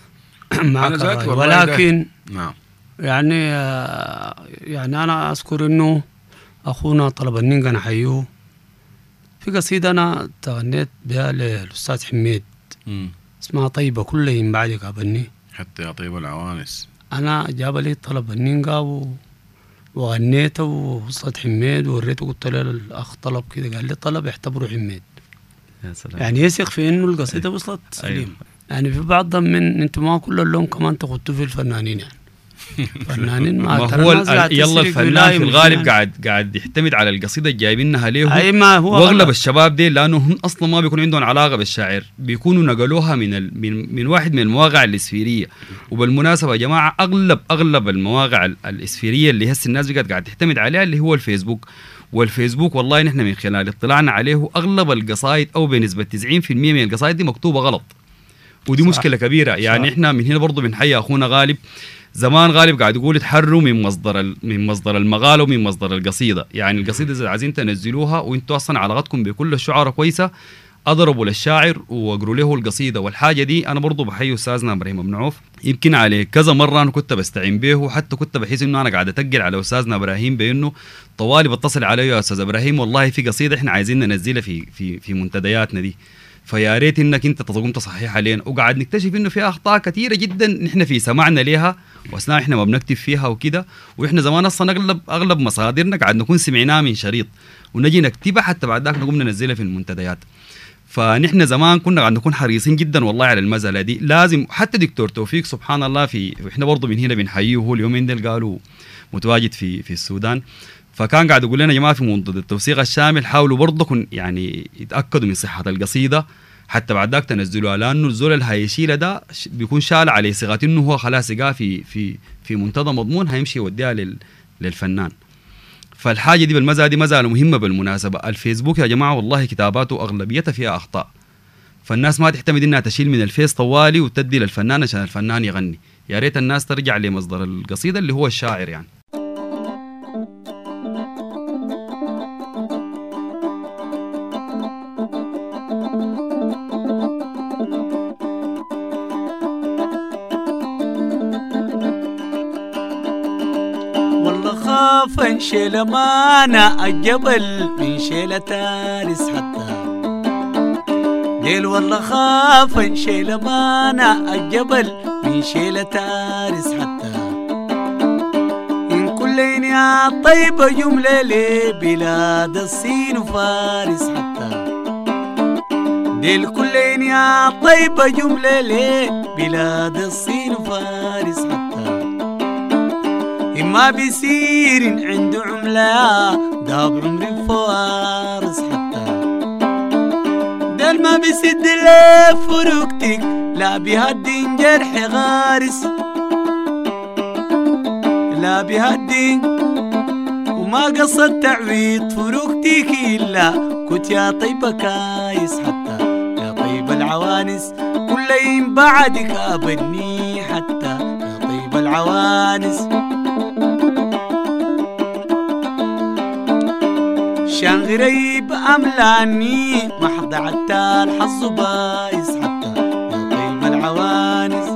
معك، ولكن نعم يعني انا اذكر انه اخونا طلب النينجا انا احييه في قصيده انا تغنيت بها للاستاذ حميد اسمها طيبة كلهم بعدك أبني حتى يا طيب العوانس. أنا جاب لي طلب النينجا وغنيته ووصلت حميد ووريته، قلت له الأخ طلب كده، قال لي طلب اعتبره حميد. يا سلام. يعني يثق في إنه القصيدة وصلت سليم. أيوه. يعني في بعضهم من أنتم ما كل اللون كمان تخطوا في الفنانين يعني فنانين ما هو يلا الفنان في الغالب قاعد يعتمد على القصيده الجايبينها ليه. اي ما هو واغلب الشباب دي لانه هم اصلا ما بيكون عندهم علاقه بالشاعر، بيكونوا نقلوها من واحد من المواقع الاسفيريه. وبالمناسبه يا جماعه اغلب المواقع الاسفيريه اللي هسه الناس بقت قاعد تعتمد عليها اللي هو الفيسبوك. والفيسبوك والله نحن من خلال اطلاعنا عليه اغلب القصائد او بنسبه 90% من القصائد دي مكتوبه غلط، ودي صح. مشكله كبيره يعني. احنا من هنا برضو بنحيي اخونا غالب. زمان غالب قاعد يقول اتحروا من مصدر المقاله ومن مصدر القصيده. يعني القصيده اذا عايزين تنزلوها وانتوا اصلا علاقتكم بكل الشعراء كويسه، اضربوا للشاعر واقروا له القصيده. والحاجه دي انا برضو بحيي استاذنا ابراهيم بن عوف، يمكن عليه كذا مره انا كنت بستعين به، وحتى كنت بحس انه انا قاعد اتقل على استاذنا ابراهيم بانه طوالي بتصل علي يا استاذ ابراهيم والله في قصيده احنا عايزين ننزلها في منتدياتنا دي، فيا ريت انك انت تقوم تصحيح علينا. وقاعد نكتشف انه في اخطاء كثيره جدا نحن في سمعنا ليها واثناء احنا ما بنكتب فيها وكده، واحنا زمان اصلا اغلب مصادرنا قاعد نكون سمعناها من شريط ونجي نكتبها حتى بعد ذاك نقوم ننزلها في المنتديات. فنحن زمان كنا قاعد نكون حريصين جدا والله على المساله دي. لازم حتى دكتور توفيق سبحان الله احنا برضه من هنا بنحييه، هو اليومين دول قالوا متواجد في السودان، فكان قاعد يقول لنا يا جماعه في منتدى التوثيق الشامل حاولوا برضه يعني يتاكدوا من صحه القصيده حتى بعد ذاك تنزلوها، لانه الزول اللي هيشيلها ده بيكون شال عليه صيغه انه هو خلاص يقع في منتدى مضمون هيمشي يوديها للفنان. فالحاجه دي بالمزاله دي مزاله مهمه بالمناسبه. الفيسبوك يا جماعه والله كتاباته اغلبيتها فيها اخطاء، فالناس ما تعتمد انها تشيل من الفيس طوالي وتدي للفنان عشان الفنان يغني. يا ريت الناس ترجع لمصدر القصيده اللي هو الشاعر يعني. خاف شيل مانا الجبل من شيل تارس حتى ديل والله خاف شيل مانا الجبل من شيل تارس حتى إن كلين يا طيبة جملة لي بلاد الصين وفارس حتى ديل كلين يا طيبة جملة لي بلاد الصين وفارس حتى إما بيصير عنده عملة داب عمري فارس حتى ديل ما بيسد لي فروقتك لا بيهدين جرح غارس لا بيهدين وما قصد تعويض فروقتك إلا كنت يا طيبة كايس حتى يا طيب العوانس كلين بعدك أبني حتى يا طيب العوانس شان غريب أملاني محض حتى الحظ بايس حتى يا طيب العوانس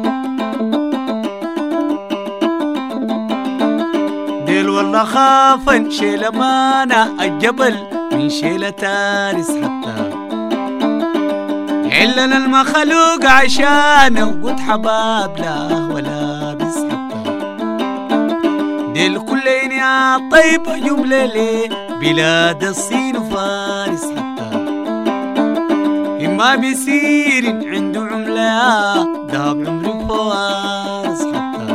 ديل والله خاف شيل مانا الجبل من شيل تارس حتى علنا المخلوق عشانه وقد حباب لا ولا بس حتى ديل كلين يا طيب جملة لي بلاد الصين وفارس حتى إما بيصير عنده عملة داب عمري فارس حتى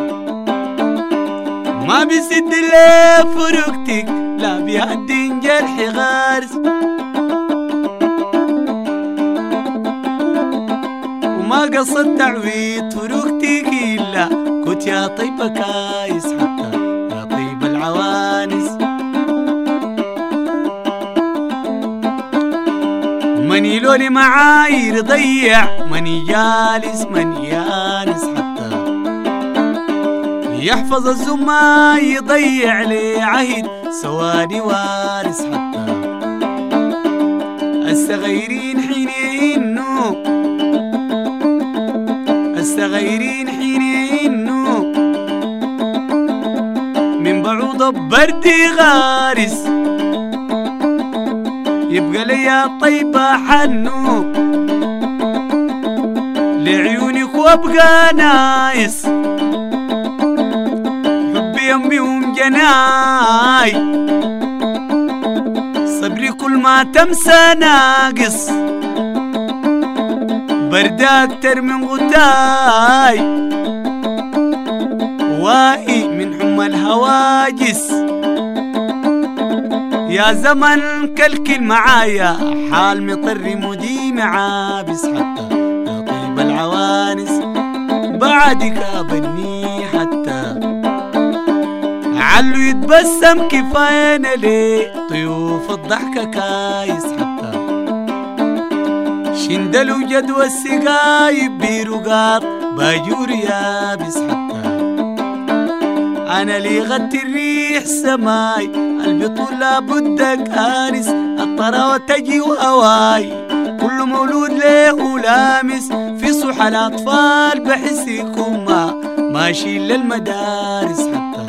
ما بيسد لي فروقتك لا بيهدين جرح غارس وما قصد تعويض فروقتك إلا كنت يا طيبة كايس حتى يا طيب العوانس مني لولي معاير ضيع مني جالس مني يانس حتى يحفظ الزما يضيع لي عهد سواني وارس حتى الصغيرين حين ينو الصغيرين حين ينو من بعوض بردي غارس يبقى لي يا طيبة حنو لعيونك وابقى نايس حبي يمي ومجناي صبري كل ما تمسى ناقص برد أكتر من غتاي واقي من حمى الهواجس يا زمن كلكل معايا حال مطر مديم عابس حتى يا طيب العوانس بعدك أبني حتى علو يتبسم كفاينا ليه طيوف الضحكة كايس حتى شندلو جدوى السقايب بيرقاط باجور يابس حتى أنا لي غدي الريح سماي البطول لابدك آنس الطراوة تجي وهواي كل مولود له لامس في صحى الأطفال بحسكم ماشي للمدارس حتى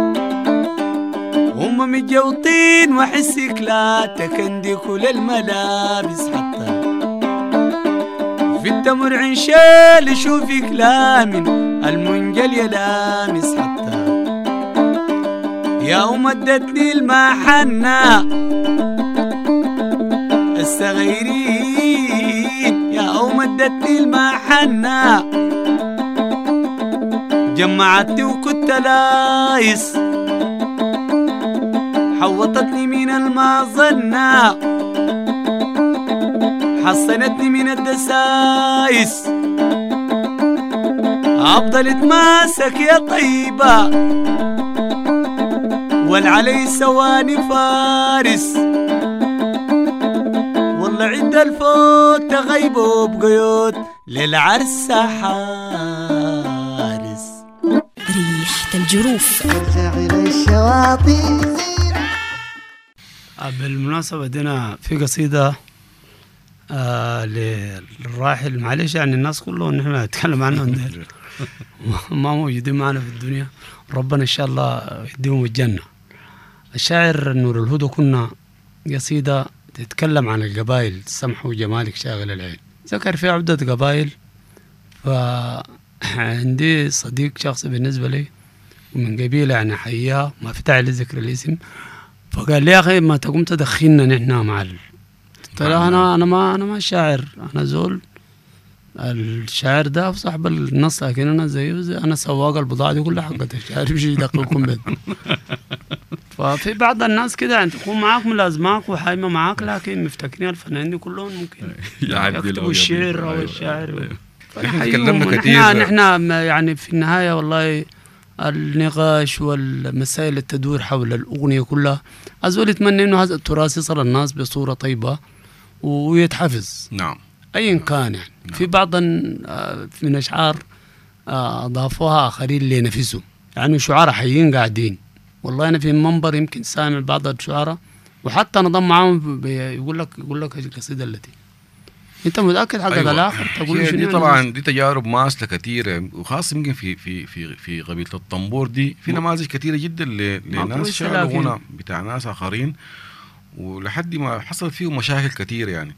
هم متجوطين وحسك لا تكندكوا للملابس حتى في التمر عنشال شوفك لامن المنجل يا لامس حتى يا ومدتني المحنة الصغيرين يا ومدتني المحنة جمعتني وكنت لايس حوطتني من المظنة حصنتني من الدسايس أفضل تماسك يا طيبة والعلي سواني فارس والله عد الفوت تغيبوا بقيود للعرس حارس ريحة الجروف ارجع إلى الشواطئ. بالمناسبة دينا في قصيدة للراحل معلش يعني الناس كلهم نحن نتكلم عنهم ما موجودين معنا في الدنيا ربنا إن شاء الله يديهم الجنة الشاعر نور الهدى كنا قصيدة تتكلم عن القبائل، سمح وجمالك شاغل العين، ذكر فيها عدة قبائل. فعندي صديق شخصي بالنسبة لي ومن قبيلة يعني حياها ما في داعي لذكر الاسم، فقال لي يا أخي ما تقوم تدخلنا نحن مع قلت له أنا ما شاعر، أنا زول الشاعر ده صاحب النص، لكن أنا زي أنا سواق البضاعة دي كلها حقت الشاعر يمشي يدخلكم بيت. ففي بعض الناس كده يعني تكون معاك ملازماك وحايمة معاك، لكن مفتكرين الفنانين دي كلهم ممكن يكتبوا الشعر أو الشاعر. تكلمنا كثير. نحن يعني في النهاية والله النقاش والمسائل اللي تدور حول الأغنية كلها أزول يتمنى إنه هذا التراث يصل الناس بصورة طيبة ويتحفظ. نعم. أيا كان يعني. نعم. في بعض من أشعار أضافوها آخرين لنفسهم، يعني شعراء حيين قاعدين. والله أنا في منبر يمكن سامع بعض الشعراء وحتى نضم معاهم يقول لك القصيدة التي انت متاكد حقك الاخر تقول دي طبعا دي تجارب ماسله كثيره، وخاصه يمكن في قبيله الطنبور دي في نماذج كثيره جدا لناس شغلوا غنى بتاع ناس اخرين، ولحد ما حصل فيهم مشاكل كثيره يعني.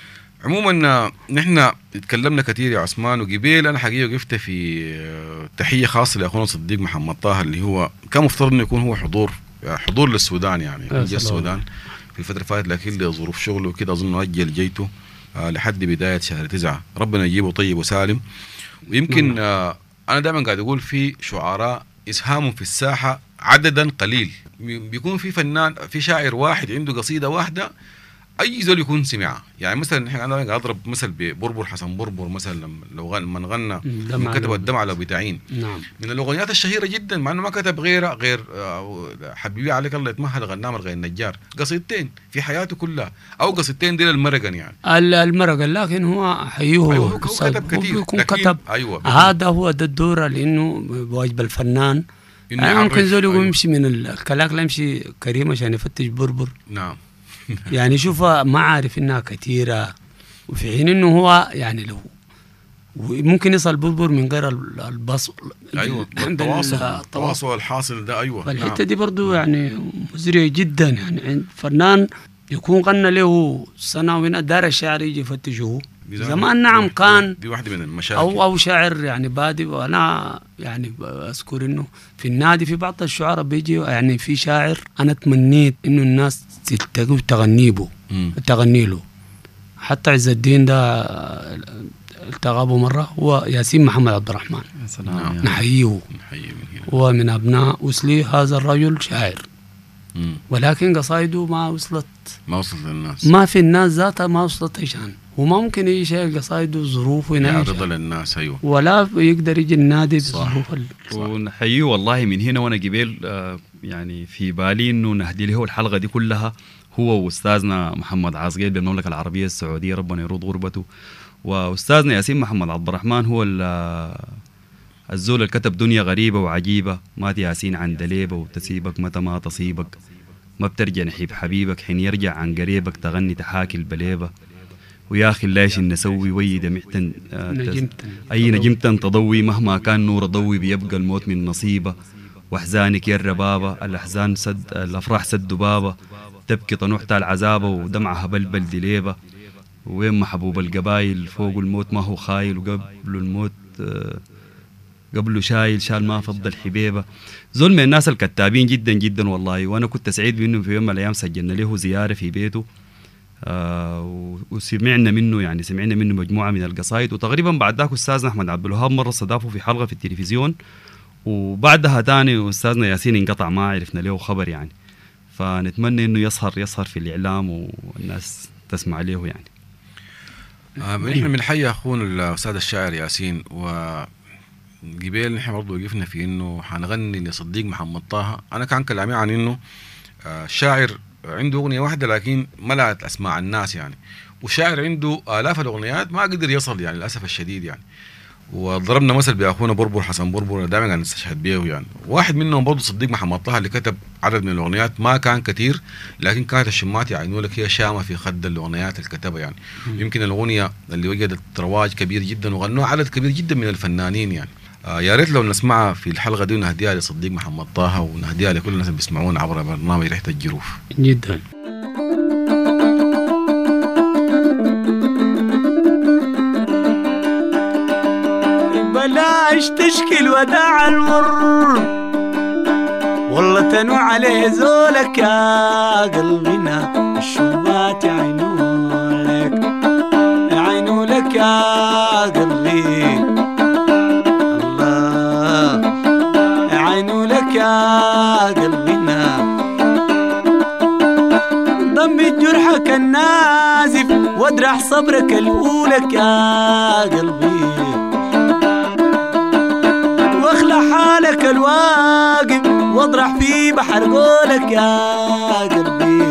عموما نحن اتكلمنا كثير يا عثمان، وقبيل انا حقيقه وقفت في تحيه خاصه لاخونا صديق محمد طه اللي هو كان مفترض انه يكون هو حضور للسودان يعني جاء السودان في الفتره اللي فاتت، لكن لظروف شغله وكده اظن اجل جيته لحد بداية شهر 9. ربنا يجيبه طيب وسالم. ويمكن أنا دائما قاعد أقول في شعراء إسهامهم في الساحة عددا قليل، بيكون في فنان في شاعر واحد عنده قصيدة واحدة أي زول يكون سمعها. يعني مثلا أنا أضرب مثل ببربر حسن بربر مثلا، لما غنى من كتب الدمع لو بتعين. نعم. من الأغنيات الشهيرة جدا، مع أنه ما كتب غير حبيبي عليك الله يتمهل غناه مرغي النجار، قصيدتين في حياته كلها، أو قصيدتين دي للمرقن يعني المرقن، لكن هو حيوه هو كتب كثير كتب. أيوة هذا هو ده الدور، لأنه بواجب الفنان يعني ممكن زول يقوم يمشي من الكلاك لا يمشي كريم عشان يفتش بربر. نعم. يعني شوفها ما عارف انها كثيره، وفي حين انه هو يعني لو ممكن يصل بربر من غير البص. ايوه التواصل الحاصل ده. ايوه فالحته دي برضو يعني مزريه جدا. يعني فنان يكون غنى له سنه وين دار الشاعر يجي يفتشه زمان. نعم كان دي واحده من المشاكل. او شاعر يعني بادئ. وانا يعني اذكر انه في النادي في بعض الشعراء بيجي يعني في شاعر انا تمنيت انه الناس تغني له. حتى عز الدين ده التقابه مره، هو ياسين محمد عبد الرحمن. نحييه هو من ابناء اسلي. هذا الرجل شاعر ولكن قصائده ما وصلت للناس، ما في الناس ذاتها ما وصلت عشان وما ممكن يجي شيء قصائده ظروفه يعرض للناس. ايوه ولا يقدر يجي النادي بظروف. ونحييه والله من هنا. وانا قبل يعني في بالي انه نهدي له الحلقه دي كلها هو واستاذنا محمد عازقيل بالمملكه العربيه السعوديه، ربنا يرد غربته. واستاذنا ياسين محمد عبد الرحمن هو الزول اللي كتب دنيا غريبه وعجيبه، ما ياسين عن دليبه وتسيبك متى ما تصيبك، ما بترجع نحيب حبيبك حين يرجع عن قريبك، تغني تحاكي البليبه، ويا اخي ليش نسوي وي دمعتن اي نجمتن تضوي، مهما كان نور ضوي بيبقى الموت من نصيبه، واحزانك يا الربابه الاحزان سد الافراح سد بابا، تبكي طنوحتها العذابه ودمعها بلبل دليبه، وين محبوب القبايل فوق الموت ما هو خايل، وقبل الموت قبله شال ما فضل حبيبه. زول من الناس الكتابين جدا جدا والله. وانا كنت سعيد بانه في يوم من الايام سجلنا له زياره في بيته وسمعنا منه مجموعه من القصائد. وتقريبا بعد ذاك استاذنا احمد عبد الوهاب مره استضافه في حلقه في التلفزيون، وبعدها تاني استاذنا ياسين انقطع ما عرفنا له خبر يعني. فنتمنى انه يسهر في الاعلام والناس تسمع له يعني. نحن بنحيي اخونا الاستاذ الشاعر ياسين. وقبل نحن برضه وقفنا في انه حنغني لصديق محمد طه. انا كان كلامي عن انه شاعر عنده اغنيه واحده لكن ملأت اسماع الناس يعني، وشاعر عنده آلاف الاغنيات ما قدر يصل يعني للاسف الشديد يعني. وضربنا مثل باخونا بربر حسن بربر دائما قاعد نستشهد به يعني. واحد منهم برضه صديق محمد طه اللي كتب عدد من الاغنيات ما كان كثير، لكن كانت الشمات يعينوا لك هي شامه في خد الاغنيات اللي كتبها يعني. يمكن الاغنيه اللي وجدت رواج كبير جدا وغنوها عدد كبير جدا من الفنانين يعني. يا ريت لو نسمعها في الحلقة دي ونهديها لصديق محمد طه ونهديها لكل الناس اللي بيسمعونا عبر برنامج ريحة الجروف. جدا. بلاش تشكي الوداع المر والله تنوع عليه زولك يا قلبنا الشوبات يعينولك يعينولك يا قلبي الله يعينولك يا قلبنا ضمي جرحك النازف وادرح صبرك الأولك يا قلبي واخلع حالك الواقف واضرح في بحر قولك يا قلبي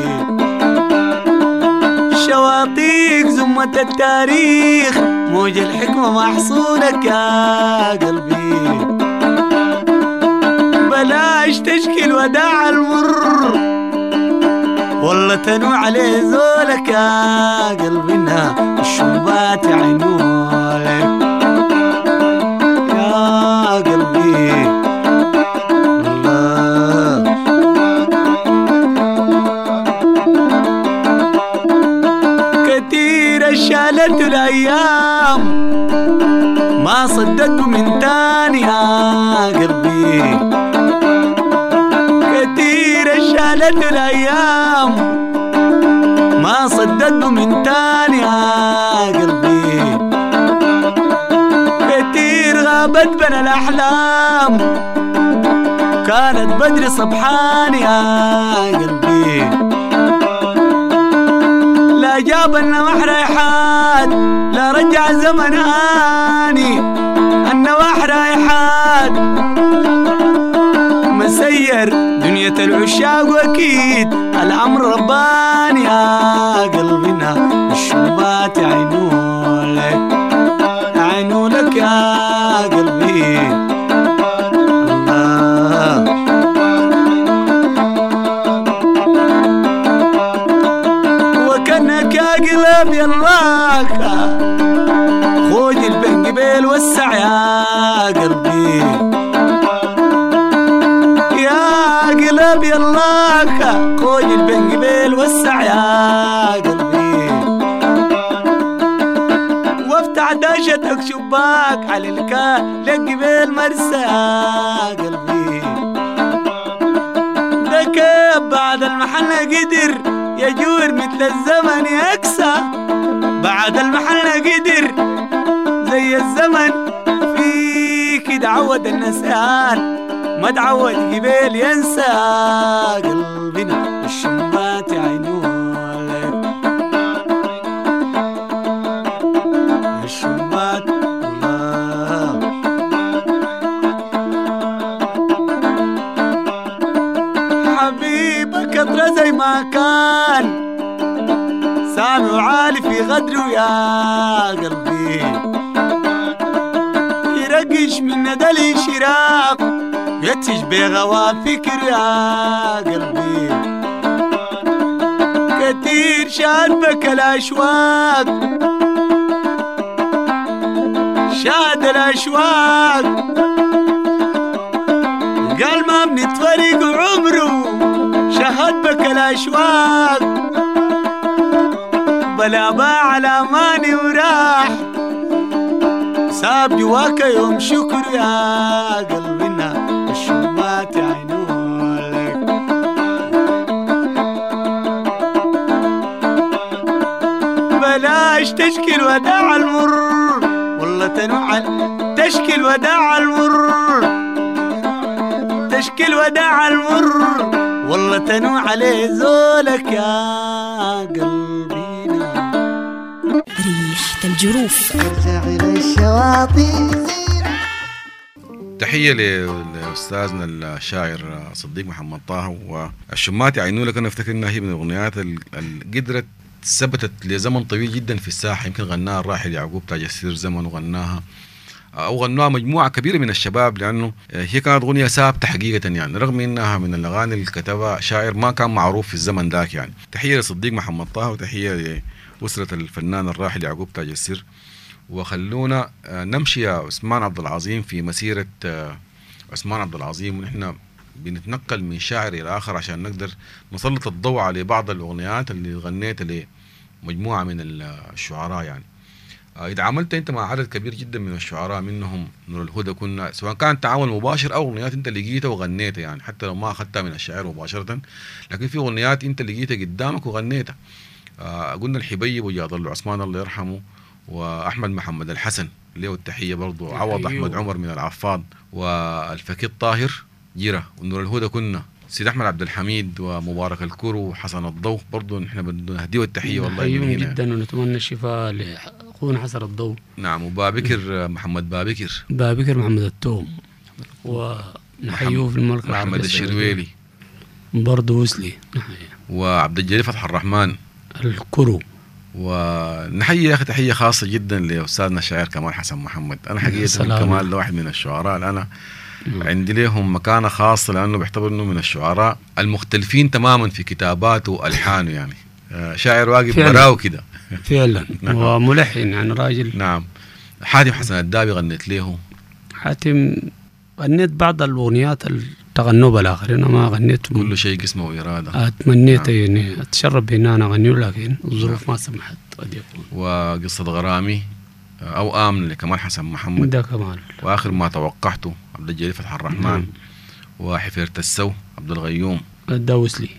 شواطيك زمة التاريخ موج الحكمة محصولك يا قلبي بلاش تشكي الوداع المر والله تنوع عليه زولك يا قلبنا الشوبات يعينولك يا قلبي الله كتير شالت الأيام ما صدقوا من تاني يا قلبي كتير شالت الأيام ما صدقوا من تاني يا قلبي كتير غابت بنا الأحلام كانت بدري صبحان يا قلبي لا جاب النواح رايحات لا رجع زمن هاني النواح رايحات مسير دنيا العشاق واكيد الامر رباني يا قلبنا الشوبات يعينولك يعينولك يا قلبي الله وكأنك يا قلب يلاك خوج البنقبيل والسع يا قلبي يا قلب يلاك خوج البنقبيل والسع يا قلبي وافتح داشتك شباك على الكا لقبيل مرسى يا قلبي ده كيف بعد المحل قدر يجور مثل الزمن يكسى بعد المحل قدر زي الزمن فيك تعود النسيان ما تعود قبيل ينسى قلبنا الشمات يعينولك الشمات الله حبيبك اطرى زي ما كان سامي وعالي في غدره يا قلبي يرقش من ندى الانشراق يتش بغوى فكر يا قلبي كتير شادبك الأشواق شاد الأشواق قال ما بنتفرق عمره شهد بك الأشواق بلا باع الأماني وراح ساب جواك يوم شكر يا قلبنا الشمات يعينولك بلاش تشكي الوداع المر والله تنوع تشكي الوداع المر تشكي الوداع المر والله تنوع عليه زولك يا قلبينا ريحة الجروف ارجع إلى الشواطئ تحية لأستاذنا الشاعر صديق محمد طه. والشمات يعينولك أنا أفتكر إنها هي من الأغنيات اللي قدرت ثبتت لزمن طويل جدا في الساحة. يمكن غناها الراحل يعقوب تاج السير زمن وغناها أو غناها مجموعة كبيرة من الشباب لأنه هي كانت أغنية ثابتة حقيقة يعني رغم إنها من الأغاني اللي كتبها شاعر ما كان معروف في الزمن ذاك يعني. تحية لصديق محمد طه وتحية لأسرة الفنان الراحل يعقوب تاج السير وخلونا نمشي يا عثمان عبد العظيم في مسيرة عثمان عبد العظيم، ونحن بنتنقل من شاعر إلى آخر عشان نقدر نسلط الضوء على بعض الأغنيات اللي غنيتها لمجموعة من الشعراء. يعني إذا عملت أنت مع عدد كبير جدا من الشعراء، منهم نور الهدى كنا، سواء كان تعامل مباشر أو أغنيات أنت لقيتها وغنيتها، يعني حتى لو ما أخذتها من الشاعر مباشرة، لكن في أغنيات أنت لقيتها قدامك وغنيتها. قلنا الحبيب وجاد الله عثمان الله يرحمه، وأحمد محمد الحسن له التحية برضو، عوض أحمد عمر من العفاض، والفقيد طاهر جيرة، ونور الهدى كنا سيد أحمد عبد الحميد ومبارك الكرو وحسن الضوء، برضو نحن بدنا نهديه التحية والله نحييهم جدا ونتمنى الشفاء لأخونا حسن الضوء. نعم، وبابكر محمد بابكر محمد التوم، ونحييه في المملكة العربية محمد الشرويلي برضو وسلي، وعبد الجليل فتح الرحمن الكرو. ونحيي يا أخي تحية خاصة جدا لأستاذنا الشاعر كمال حسن محمد. أنا حقيقة كمال واحد من الشعراء اللي أنا عندي لهم مكانة خاصة، لأنه بعتبر أنه من الشعراء المختلفين تماما في كتاباته وألحانه، يعني شاعر واقف براو كده فعلا. وملحن يعني راجل. نعم. حاتم حسن الدابي غنيت له. حاتم غنيت بعض الأغنيات التغنوا بالآخر، أنا ما غنيت كل شيء قسمه إرادة. أتمنيت يعني أتشرب بأن أنا أغنيه، لكن الظروف ما سمحت قد يكون. وقصة غرامي أو آمن لكمال حسن محمد ده كمان. وآخر ما توقعته عبد الجليل فتح الرحمن. وحفيرة السو عبد الغيوم ده وسلي.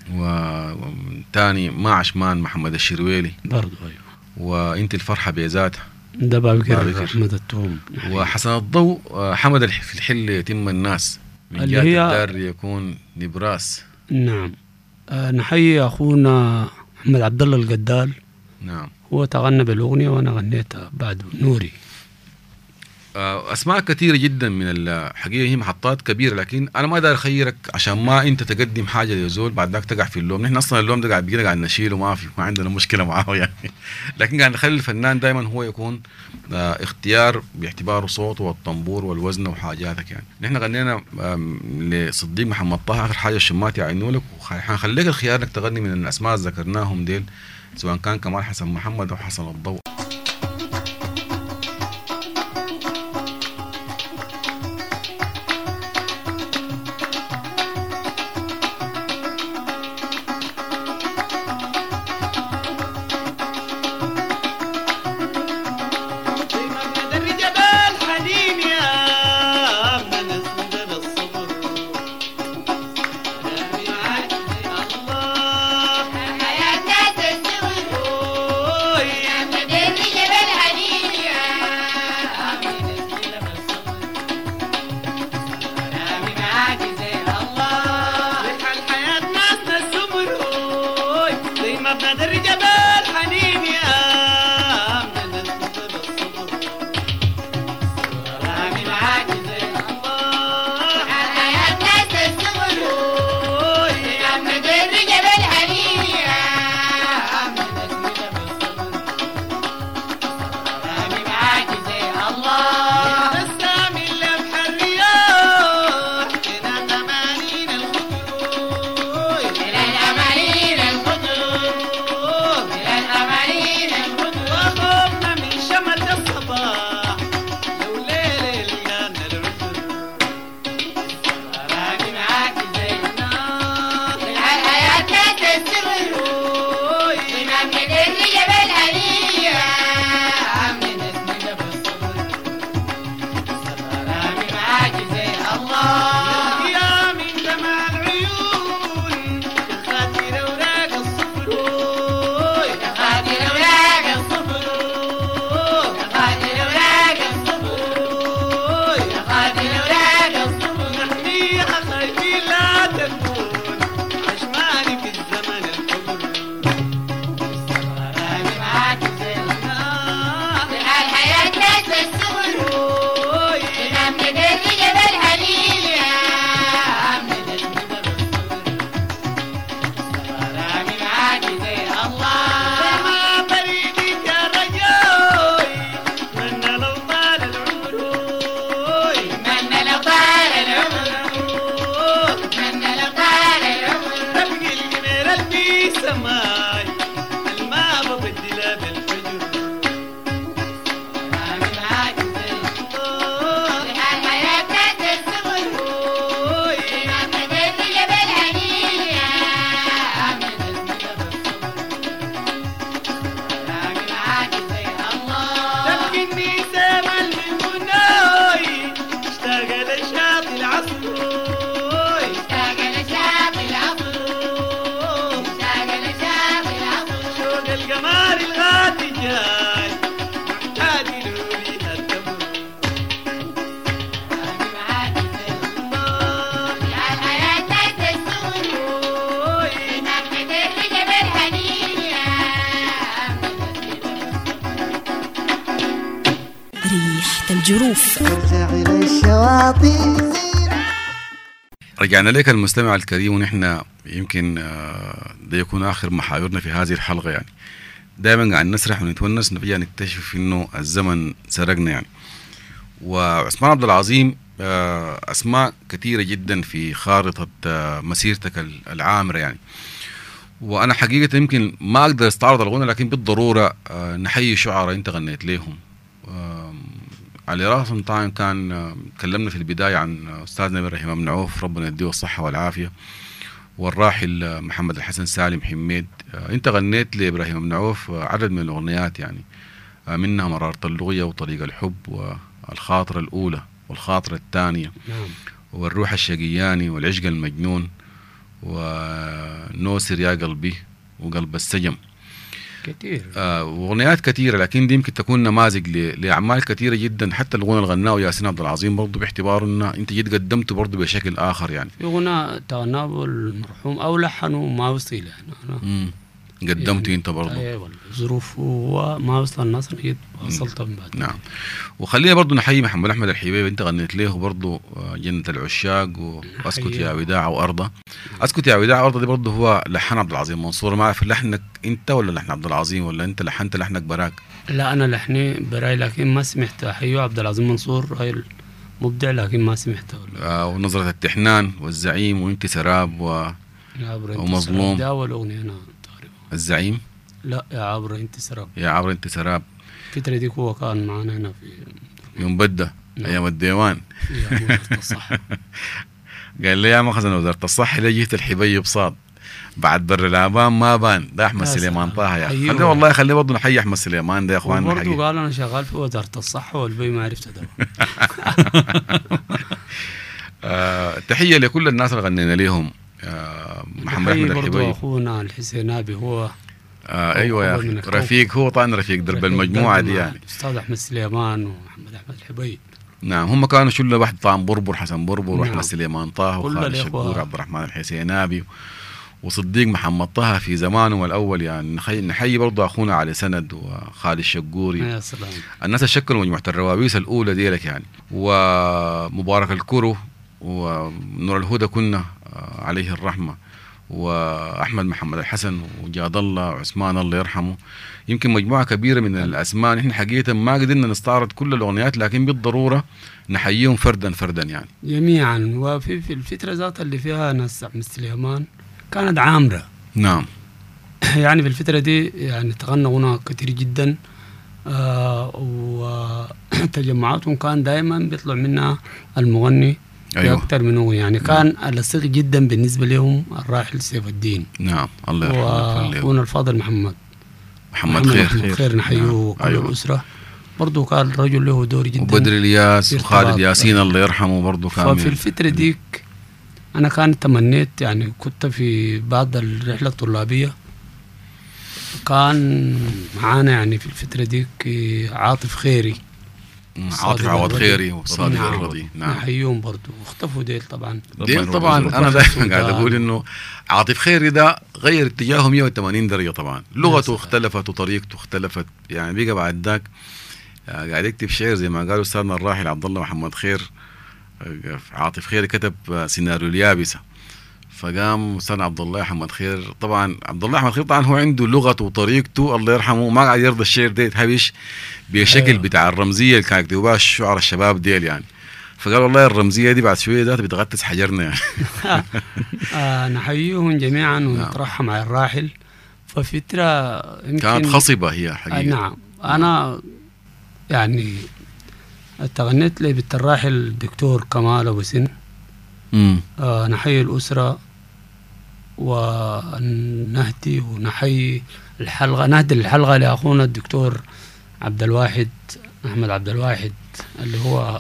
وتاني ما عشمان محمد الشرويلي برضو. أيوه. وانت الفرحة بيزاتها ده بابكر أحمد التوم. وحسن الضوء حمد في الحل يتم الناس من جهة الدار يكون نبراس. نعم. نحيي أخونا محمد عبد الله القدال. نعم. هو تغنى بالأغنية وأنا غنيتها بعده نوري. أسماء كثيرة جدا من الحقيقة، هي محطات كبيرة، لكن أنا ما أقدر أخيرك عشان ما أنت تقدم حاجة لزول بعد ذاك تقع في اللوم. نحن أصلا اللوم ده قاعد نشيله، ما عندنا مشكلة معاه يعني لكن قاعد نخلي الفنان دائما هو يكون اختيار باعتباره صوته والطنبور والوزن وحاجاتك. يعني نحن غنينا لصديق محمد طه آخر حاجة الشمات يعينوا لك، وحنخليك الخيار إنك تغني من الأسماء اللي ذكرناهم ديل، سواء كان كمال حسن محمد أو حسن الضوء. ريحة الجروف. ارجع إلى الشواطئ. رجعنا لك المستمع الكريم، ونحن يمكن ده يكون آخر محاورنا في هذه الحلقة. يعني دائما قاعد نسرح ونتونس، نبقى نكتشف إنه الزمن سرقنا يعني. وعثمان عبد العظيم أسماء كثيرة جدا في خارطة مسيرتك العامرة يعني. وأنا حقيقة يمكن ما أقدر استعرض الغنى، لكن بالضرورة نحيي شعراء أنت غنيت لهم. على راسهم طبعا كان تكلمنا في البداية عن أستاذنا إبراهيم بن عوف، ربنا يديه الصحة والعافية، والراحل محمد الحسن سالم حميد. أنت غنيت لإبراهيم بن عوف عدد من الأغنيات يعني، منها مرارة اللغية وطريق الحب والخاطرة الأولى والخاطرة الثانية، والروح الشقياني والعشق المجنون ونوسر يا قلبي وقلب السجم. كثير أغنيات كثيرة، لكن دي يمكن تكون نماذج لأعمال كثيرة جدا. حتى الغنى اللي غناه ياسين عبد العظيم برضه باعتباره إن أنت جيت قدمته برضه بشكل آخر يعني. في غنى تغناه المرحوم أو لحنه ما وصل يعني قدمته يعني أنت برضه. أيوة ظروف وما وصل الناس، جيت وصلت من بعد. نعم. وخلينا برضه نحيي محمد أحمد الحبيب، أنت غنيت له برضه جنة العشاق وأسكت يا وداع وأرضه. أسكت يا وداع وأرضه دي برضه هو لحن عبد العظيم منصور. ما أعرف لحنك أنت ولا لحن عبد العظيم، ولا أنت لحنت لحنك براك؟ لا أنا لحني براي، لكن ما سمعت. أحيو عبد العظيم منصور هاي مبدع، لكن ما سمعته. ونظرة التحنان والزعيم وأنت سراب ومظلوم. ده أول أغنية أنا تقريبا. الزعيم؟ لا يا عبر أنت سراب. يا عبر أنت سراب. الفترة دي هو كان معنا هنا في يوم بدة أيام الديوان. يا وزارة الصحة. قال لي يا مخزن وزارة الصحة اللي جيت الحبي بصاد بعد بر الآبان ما بان. ده أحمد سليمان طه يا أخي. خليه والله خليه برضه نحيي أحمد سليمان ده يا أخواننا. برضه قال أنا شغال في وزارة الصحة والبي ما عرفت ده. تحية لكل الناس اللي غنينا لهم. محمد أحمد الحبي برضه أخونا الحسينابي هو أيوة يا أخي رفيق، هو طبعا رفيق درب المجموعة دي يعني. أستاذ أحمد سليمان ومحمد أحمد الحبي. نعم هم كانوا شلة واحد طبعا، بربر حسن بربر وأحمد سليمان طه وخالد شكور عبد الرحمن الحسينابي وصديق محمد طه في زمانهم الأول يعني. نحيي برضه أخونا علي سند وخالد الشقوري. يا سلام. الناس اللي شكلوا مجموعة الروابيس الأولى ديلك يعني، ومبارك الكرو ونور الهدى كنا عليه الرحمة، وأحمد محمد الحسن وجاد الله وعثمان الله يرحمه. يمكن مجموعة كبيرة من الأسماء نحن حقيقة ما قدرنا نستعرض كل الأغنيات، لكن بالضرورة نحييهم فردا فردا يعني جميعا. وفي الفترة ذات اللي فيها ناس أحمد سليمان كانت عامرة. نعم. يعني في الفترة دي يعني تغنى غنى كتير جدا، وتجمعاتهم كان دائما بيطلع منها المغني أيوة. أكثر من أغنية يعني. كان الصيغ جدا بالنسبة لهم الراحل سيف الدين. نعم الله يرحمه. وأخونا الفاضل محمد خير نحييه كل الأسرة. برضو كان رجل له دور جدا. وبدر الياس وخالد ياسين الله يرحمه برضو كان. ففي الفترة ديك أنا كان تمنيت يعني، كنت في بعض الرحلة الطلابية كان معانا يعني في الفترة ديك عاطف خيري، عاطف عوض خيري وصادق الرضي. نعم نحييهم برضو. واختفوا ديل طبعا. أنا دائما قاعد أقول إنه عاطف خيري ده غير اتجاهه 180 درجة. طبعا لغته اختلفت وطريقته اختلفت يعني. بقى بعد ذاك قاعد يكتب شعر زي ما قالوا أستاذنا الراحل عبد الله محمد خير. عاطف خيري كتب سيناريو اليابسة، فقام أستاذ عبد الله محمد خير. طبعا عبد الله محمد خير طبعا هو عنده لغته وطريقته الله يرحمه، ما قاعد يرضى الشعر ده يتهبش بشكل بتاع الرمزية اللي كانوا يكتبوها الشعراء الشباب ديل يعني. فقال والله الرمزية دي بعد شوية ذات بتغطس حجرنا يعني. نحييهم جميعا ونترحم على الراحل. ففترة كانت خصبة هي حقيقة. نعم. أنا يعني تغنيت لي بنت الراحل الدكتور كمال أبو سن. نحيي الأسرة ونهدي ونحيي الحلقة، نهدي الحلقة لأخونا الدكتور عبد الواحد أحمد عبد الواحد اللي هو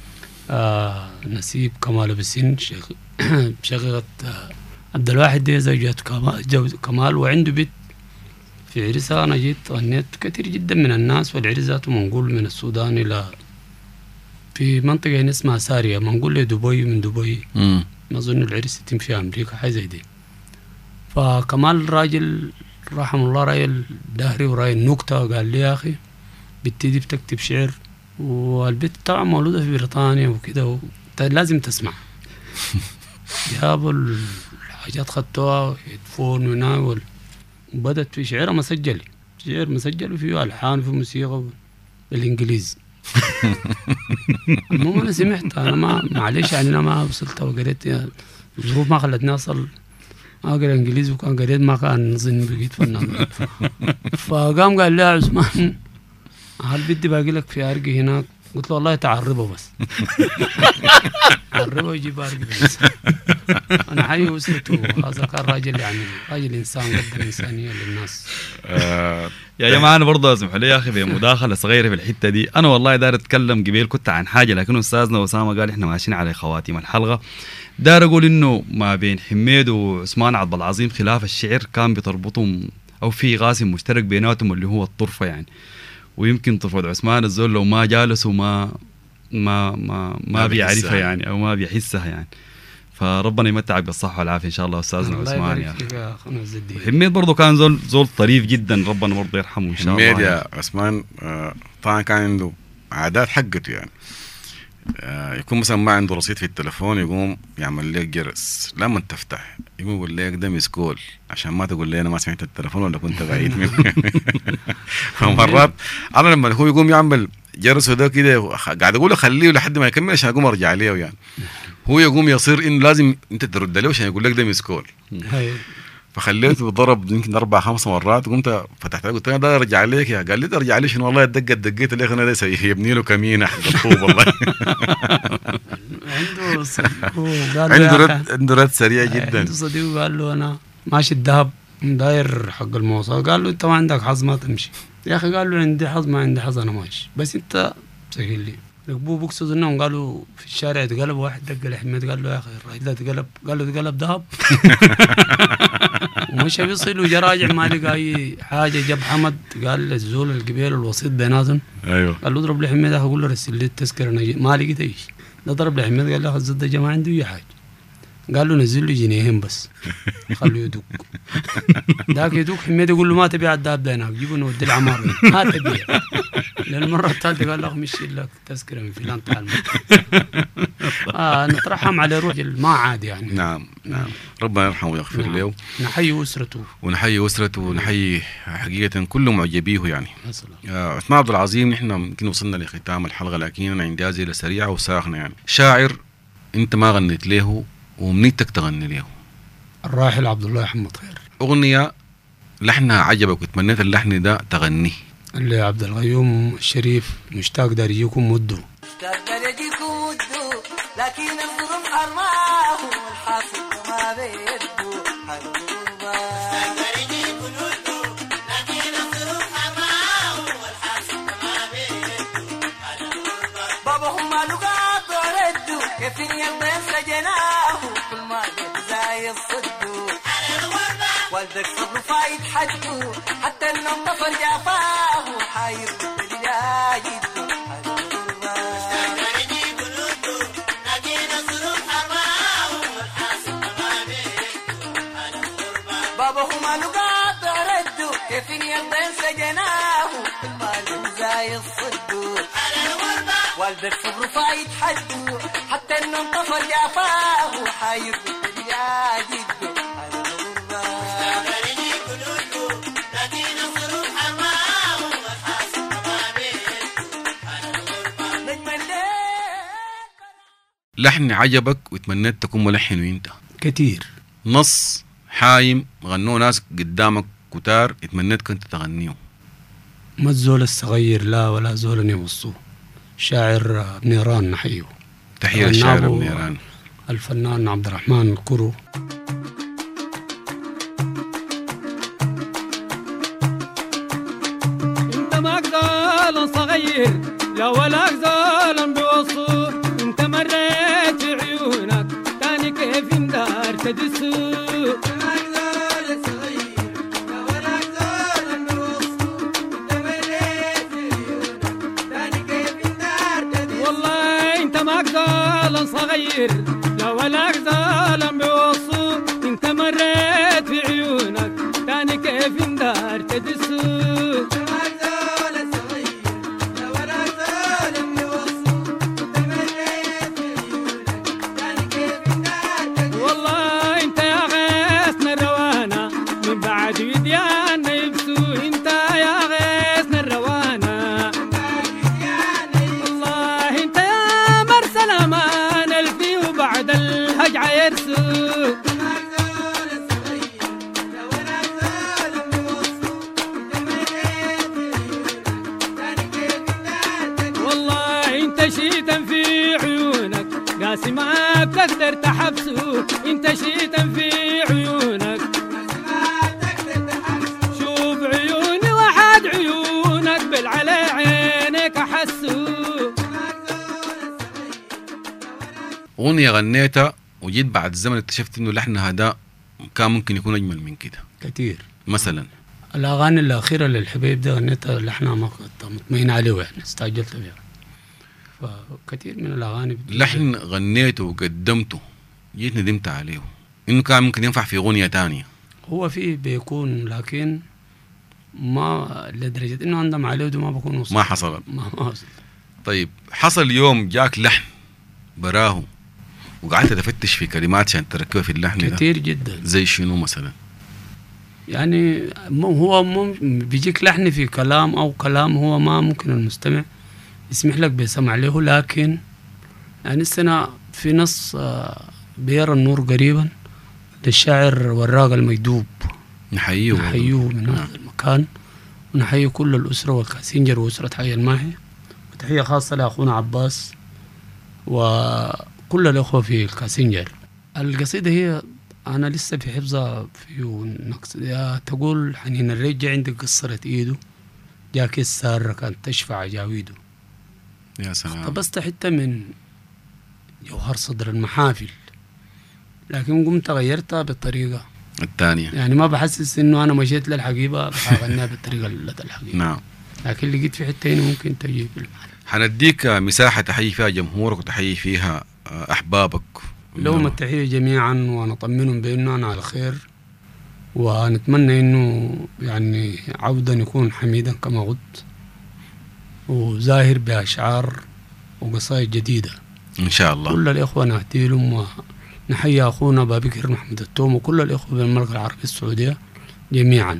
نسيب كمال أبو سن شقيقة عبد الواحد دي زوجة كمال، وعنده بنت في عرسها أنا جيت غنيت كثير جدا من الناس، والعرس ذاته منقول من السودان إلى في منطقة اسمها سارية، منقول لدبي، من دبي ما أظن العرس يتم في أمريكا حاجة زي دي. فكمال راجل رحم الله راي الدهري وراي النكتة قال لي يا أخي بنتي دي بتكتب شعر، والبنت طبعا مولودة في بريطانيا وكده لازم تسمع. جابوا الحاجات خدتوها هيدفون وناول، وبدت في شعر مسجل، شعر مسجل وفيه ألحان وفيه موسيقى بالإنجليزي. المهم أنا سمعت، أنا ما معلش يعني أنا ما وصلت وقريت، الظروف ما خلتني أصل أقرأ إنجليزي، وكان قريت ما كان نظن بقيت فنان. فقام قال لي يا عثمان هل بدي باقي لك في أرقي هناك؟ قلت له والله تعربه بس. عربه ويجيب أرقي بس. أنا حي أسرته، هذا كان راجل يعني راجل إنسان قدم إنسانية للناس. يا جماعة أنا برضه أسمحوا لي يا أخي في مداخلة صغيرة في الحتة دي. أنا والله داير أتكلم قبيل كنت عن حاجة، لكن أستاذنا أسامة قال إحنا ماشيين على خواتيم الحلقة. داير أقول إنه ما بين حميد وعثمان عبد العظيم خلاف الشعر كان بتربطهم أو في غاسم مشترك بيناتهم اللي هو الطرفة يعني. ويمكن طرفة عثمان الزول لو ما جالسوا ما بيعرفها يعني أو ما بيحسها يعني. فربنا يمتعك بالصحة والعافية إن شاء الله أستاذنا عثمان يا أخي. حميد برضه كان زول طريف جدا، ربنا برضه يرحمه إن شاء الله. حميد يا عثمان طبعا كان عنده عادات حقته يعني. يكون مثلا ما عنده رصيد في التلفون يقوم يعمل لك جرس لما تفتح، يقول لك ده مسكول عشان ما تقول لي انا ما سمعت التلفون ولا كنت بعيد منه. فمرات انا لما هو يقوم يعمل جرس وده كده قاعد اقول له خليه لحد ما يكمل عشان اقوم ارجع له يعني. هو يقوم يصير انه لازم انت ترد له عشان يقول لك ده مسكول. فخليته ضرب يمكن 4-5 مرات، وقمت فتحت له قلت له ده ارجع لك يا، قال لي ارجع لي شنو والله دقيت لك انا ده يبني له كمينه حق الطوب والله. عنده رد سريع جدا. عنده صديق قال له انا ماشي الذهب داير حق الموصل، قال له انت ما عندك حظ ما تمشي يا اخي، قال له عندي حظ ما عندي حظ انا ماشي، بس انت سهل لي. ركبوه بوكسوا انهم قالوا في الشارع اتقلب، واحد دق لحميد قال له يا اخي الراجل ده اتقلب، قال له اتقلب ذهب. ومش بيصل وجراجع ما لقى اي حاجه، جاب حمد قال الزول القبيل الوسيط بيناتهم، ايوه قال له اضرب لحميد اقول له رسل لي التذكره انا ما لقيت ايش. ده ضرب لحميد قال له الزد ده ما عنده اي حاجه، قال له نزل له جنيهين بس خليه يدق. ذاك يدق حميد يقول له ما تبيع الذهب ده هناك، جيبه نودي العمار ما تبيع. للمره الثالثه قال له مشي لك تذكره من فلان تعال. نترحم على روح ما عاد يعني. نعم ربنا يرحمه ويغفر له. نحيي اسرته ونحيي حقيقه كل معجبيه يعني. عثمان عبد العظيم نحن يمكن وصلنا لختام الحلقه، لكن انا عندي اسئله سريعه وساخنه يعني. شاعر انت ما غنيت له ومنيتك تغني له؟ الراحل عبد الله حمد خير. اغنيه لحنها عجبك وتمنيت اللحن ده تغنيه؟ اللي عبد الغيوم الشريف مشتاق دار يجيكم مدو. لكن الظلم حرماه والحاسد ما بيده بابا هم لقاط ردوا كيف يلبس سجناه كل ما زي الصدو والدك صبر فايد حجه حتى النوم طفل جافاه حاير بالجايد. بابا هما لقاط ردوا كيف يلبس سجناه المال زي الصدو والدك صبر فايد حده حتى النوم طفل جافاه حاير بالجايد. لحن عجبك وتمنيت تكون ملحن وانت؟ كتير. نص حايم غنوه ناس قدامك كتار اتمنيت كنت تغنيه؟ ما الزول الصغير لا ولا زول يوصوه. شاعر بنيران نحيه. تحية للشاعر بنيران. الفنان عبد الرحمن الكرو. انت ما زول صغير لا ولا زول بوصوه، انت مريت في عيونك تاني كيف اندار تدسوه. زال صغير لا ولا زال بوصو انت مريت في عيونك تاني كيف اندار تدسو والله انت يا غيثنا الروانة من بعد وديانا يبسو انت يا غيثنا الروانة والله انت يا مرسل امان الفي وبعد الهجعة يرسو والله انت شيتا في عيونك قاسي ما بتقدر تحبسه انت شيتا في عيونك شوف عيوني وحد عيونك بالعلى عينك احسه أغنية غنيتها وجيت بعد الزمن اكتشفت إنه لحنها ده كان ممكن يكون أجمل من كده كتير. مثلا الأغاني الأخيرة للحبيب ده غنيتها لحنها ما كنت مطمئن عليه يعني استعجلت بها. فكثير من الأغاني لحن غنيته وقدمته جيت ندمت عليه إنه كان ممكن ينفع في أغنية تانية. هو فيه بيكون لكن ما لدرجة إنه عندهم عليه ده ما بكون وصل. ما حصل. ما وصل. طيب حصل يوم جاك لحن براه وقعدت تفتش في كلمات عشان تركبها في اللحن ده كتير جدا. زي شنو مثلا؟ يعني هو بيجيك لحن في كلام أو كلام هو ما ممكن المستمع يسمح لك بسمع له، لكن يعني السنة في نص بيرى النور قريبا للشاعر وراق الميدوب، نحييه من هذا المكان، ونحيي كل الأسرة والكاسنجر وأسرة حي الماحي، وتحية خاصة لأخونا عباس وكل الأخوة في الكاسنجر. القصيدة هي أنا لسه في حفظها في نقص تقول حنين الرجع عندك قصرت إيده جاك السارة كانت تشفع جاويده. يا سلام. اقتبست حتة من جوهر صدر المحافل، لكن قمت غيرتها بالطريقة الثانية، يعني ما بحسس إنه أنا مشيت للحقيبة بغنيها بالطريقة الحقيقة. نعم. لكن لقيت في حتة هنا ممكن تجيب المعنى. حنديك مساحة تحيي فيها جمهورك وتحيي فيها أحبابك. لهم التحية جميعا ونطمنهم بأنه أنا على خير، ونتمنى إنه يعني عودا يكون حميدا كما قلت وزاهر بأشعار وقصائد جديدة إن شاء الله. كل الإخوة نهدي لهم، ونحيي أخونا بابكر محمد التوم وكل الإخوة بالمملكة العربية السعودية جميعا،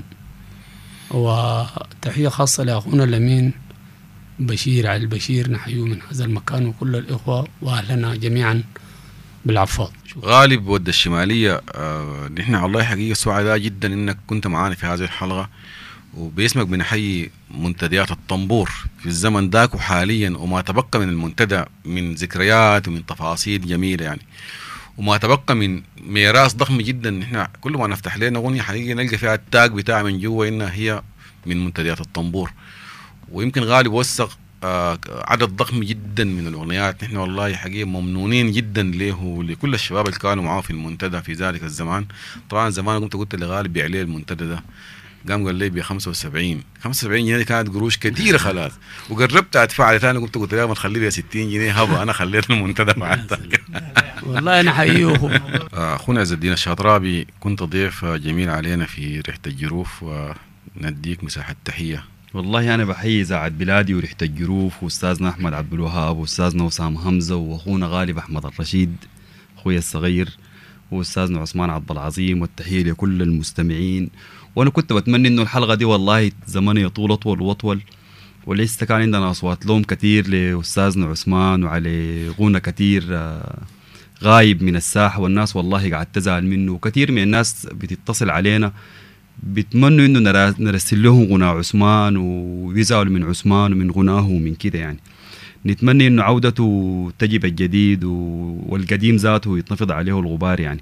وتحية خاصة لأخونا الأمين بشير علي البشير نحييه من هذا المكان، وكل الإخوة وأهلنا جميعا بالعفاض. غالب ود الشمالية، نحن والله حقيقة سعداء جدا إنك كنت معانا في هذه الحلقة، وباسمك بنحيي منتديات الطنبور في الزمن ذاك وحاليا، وما تبقى من المنتدى من ذكريات ومن تفاصيل جميلة يعني، وما تبقى من ميراث ضخم جدا. نحن كل ما نفتح لنا أغنية حقيقة نلقى فيها التاج بتاع من جوا إنها هي من منتديات الطنبور. ويمكن غالب وثق عدد ضخم جدا من الأغنيات. نحن والله حقيقة ممنونين جدا له ولكل الشباب اللي كانوا معاه في المنتدى في ذلك الزمان. طبعا زمان قلت لغالب بيعليه المنتدى ده، قام قال لي ب 75 جنيه كانت قروش كثيره خلاص، وقربت ادفع ثاني قلت له ما تخلي لي 60 جنيه هبا انا خليت المنتدى بعدك. والله انا حقيقه. اخونا عز الدين الشاطرابي كنت ضيف جميل علينا في ريحه الجروف، ونديك مساحه تحيه. والله أنا بحيي إذاعة بلادي وريحة الجروف وأستاذنا أحمد عبد الوهاب وأستاذنا وسام حمزة وأخونا غالب أحمد الرشيد أخوي الصغير وأستاذنا عثمان عبد العظيم، والتحية لكل المستمعين. وأنا كنت بتمنى إنه الحلقة دي والله زمن يطول أطول وأطول، ولسه كان عندنا أصوات لهم كتير لأستاذنا عثمان وعلى غنى كتير غايب من الساحة، والناس والله قاعد تزعل منه، وكتير من الناس بتتصل علينا بيتمنوا انه نرسل لهم غنى عثمان ويزعلوا من عثمان ومن غناه ومن كده. يعني نتمنى انه عودته تجي بالجديد والقديم ذاته يتنفض عليه الغبار يعني.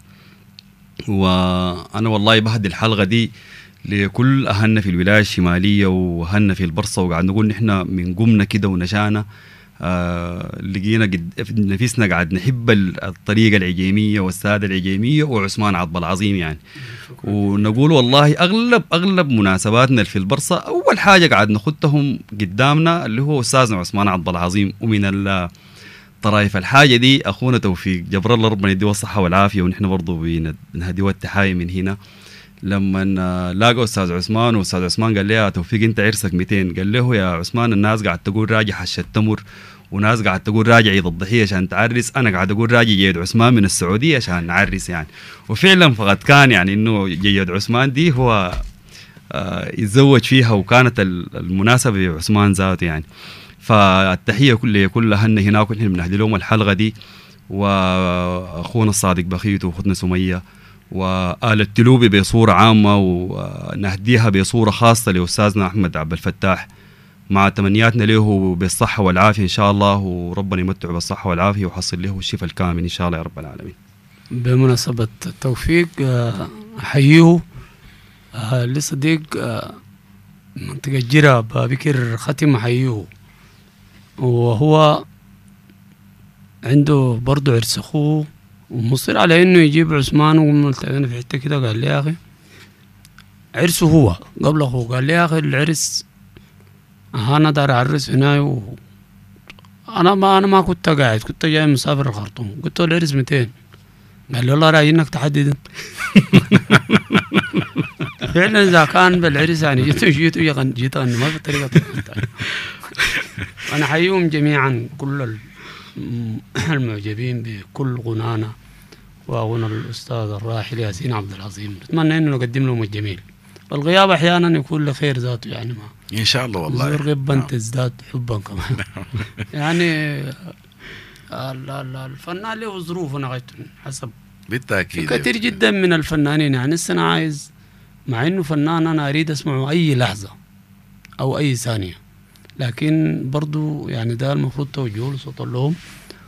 وانا والله بهدي الحلقه دي لكل اهلنا في الولايه الشماليه واهلنا في البرصه، وقاعد نقول نحن من قمنا كده ونشانا لقينا نفسنا قاعد نحب الطريقة العجيمية والسادة العجيمية وعثمان عبد العظيم يعني. ونقول والله أغلب مناسباتنا في البرصة أول حاجة قاعد نخدهم قدامنا اللي هو أستاذنا عثمان عبد العظيم، ومن طرايف الحاجة دي أخونا توفيق جبر الله ربنا يديه الصحة والعافية، ونحن برضو بنهديه التحاية من هنا. لما لاقوا أستاذ عثمان، وأستاذ عثمان قال لي يا توفيق أنت عرسك 200، قال له يا عثمان الناس قاعد تقول راجع حش التمر، وناس قاعد تقول راجع عيد الضحية عشان تعرس، أنا قاعد أقول راجع جيد عثمان من السعودية عشان نعرس يعني. وفعلا فقد كان يعني إنه جيد عثمان دي هو يتزوج فيها، وكانت المناسبة بعثمان ذاته يعني. فالتحية كلها هناك، ونحن بنهدي لهم الحلقة دي، وأخونا الصادق بخيت وأختنا سمية وآل التلوبي بصورة عامة، ونهديها بصورة خاصة لأستاذنا أحمد عبد الفتاح، مع تمنياتنا له بالصحة والعافية إن شاء الله، وربنا يمتعه بالصحة والعافية ويحصل له الشفاء الكامل إن شاء الله يا رب العالمين. بمناسبة التوفيق أحييه لصديق منطقة جرة بابكر ختم أحييه، وهو عنده برضو عرس أخوه ومصير على إنه يجيب عثمان، وملتقينا في حتة كده قال لي يا أخي عرسه هو قبل أخوه، قال لي يا أخي العرس أنا دار أعرس هنا، أنا ما كنت قاعد، كنت جاي مسافر الخرطوم، قلت له العرس 200، قال لي والله رأيي إنك تحدد. فعلا إذا كان بالعرس يعني جيت أغني ما بالطريقة. أنا حيهم جميعا كل المعجبين بكل غنانا وغنى الأستاذ الراحل ياسين عبد العظيم، نتمنى إنه نقدم لهم الجميل. الغياب أحيانا يكون لخير ذاته يعني، ما إن شاء الله والله زور غبا تزداد حبا كمان. يعني الفنان له ظروف حسب بالتأكيد كثير جدا من الفنانين. يعني السنة عايز مع إنه فنان أنا أريد أسمعه أي لحظة أو أي ثانية، لكن برضو يعني ده المفروض توجهه لصوت لهم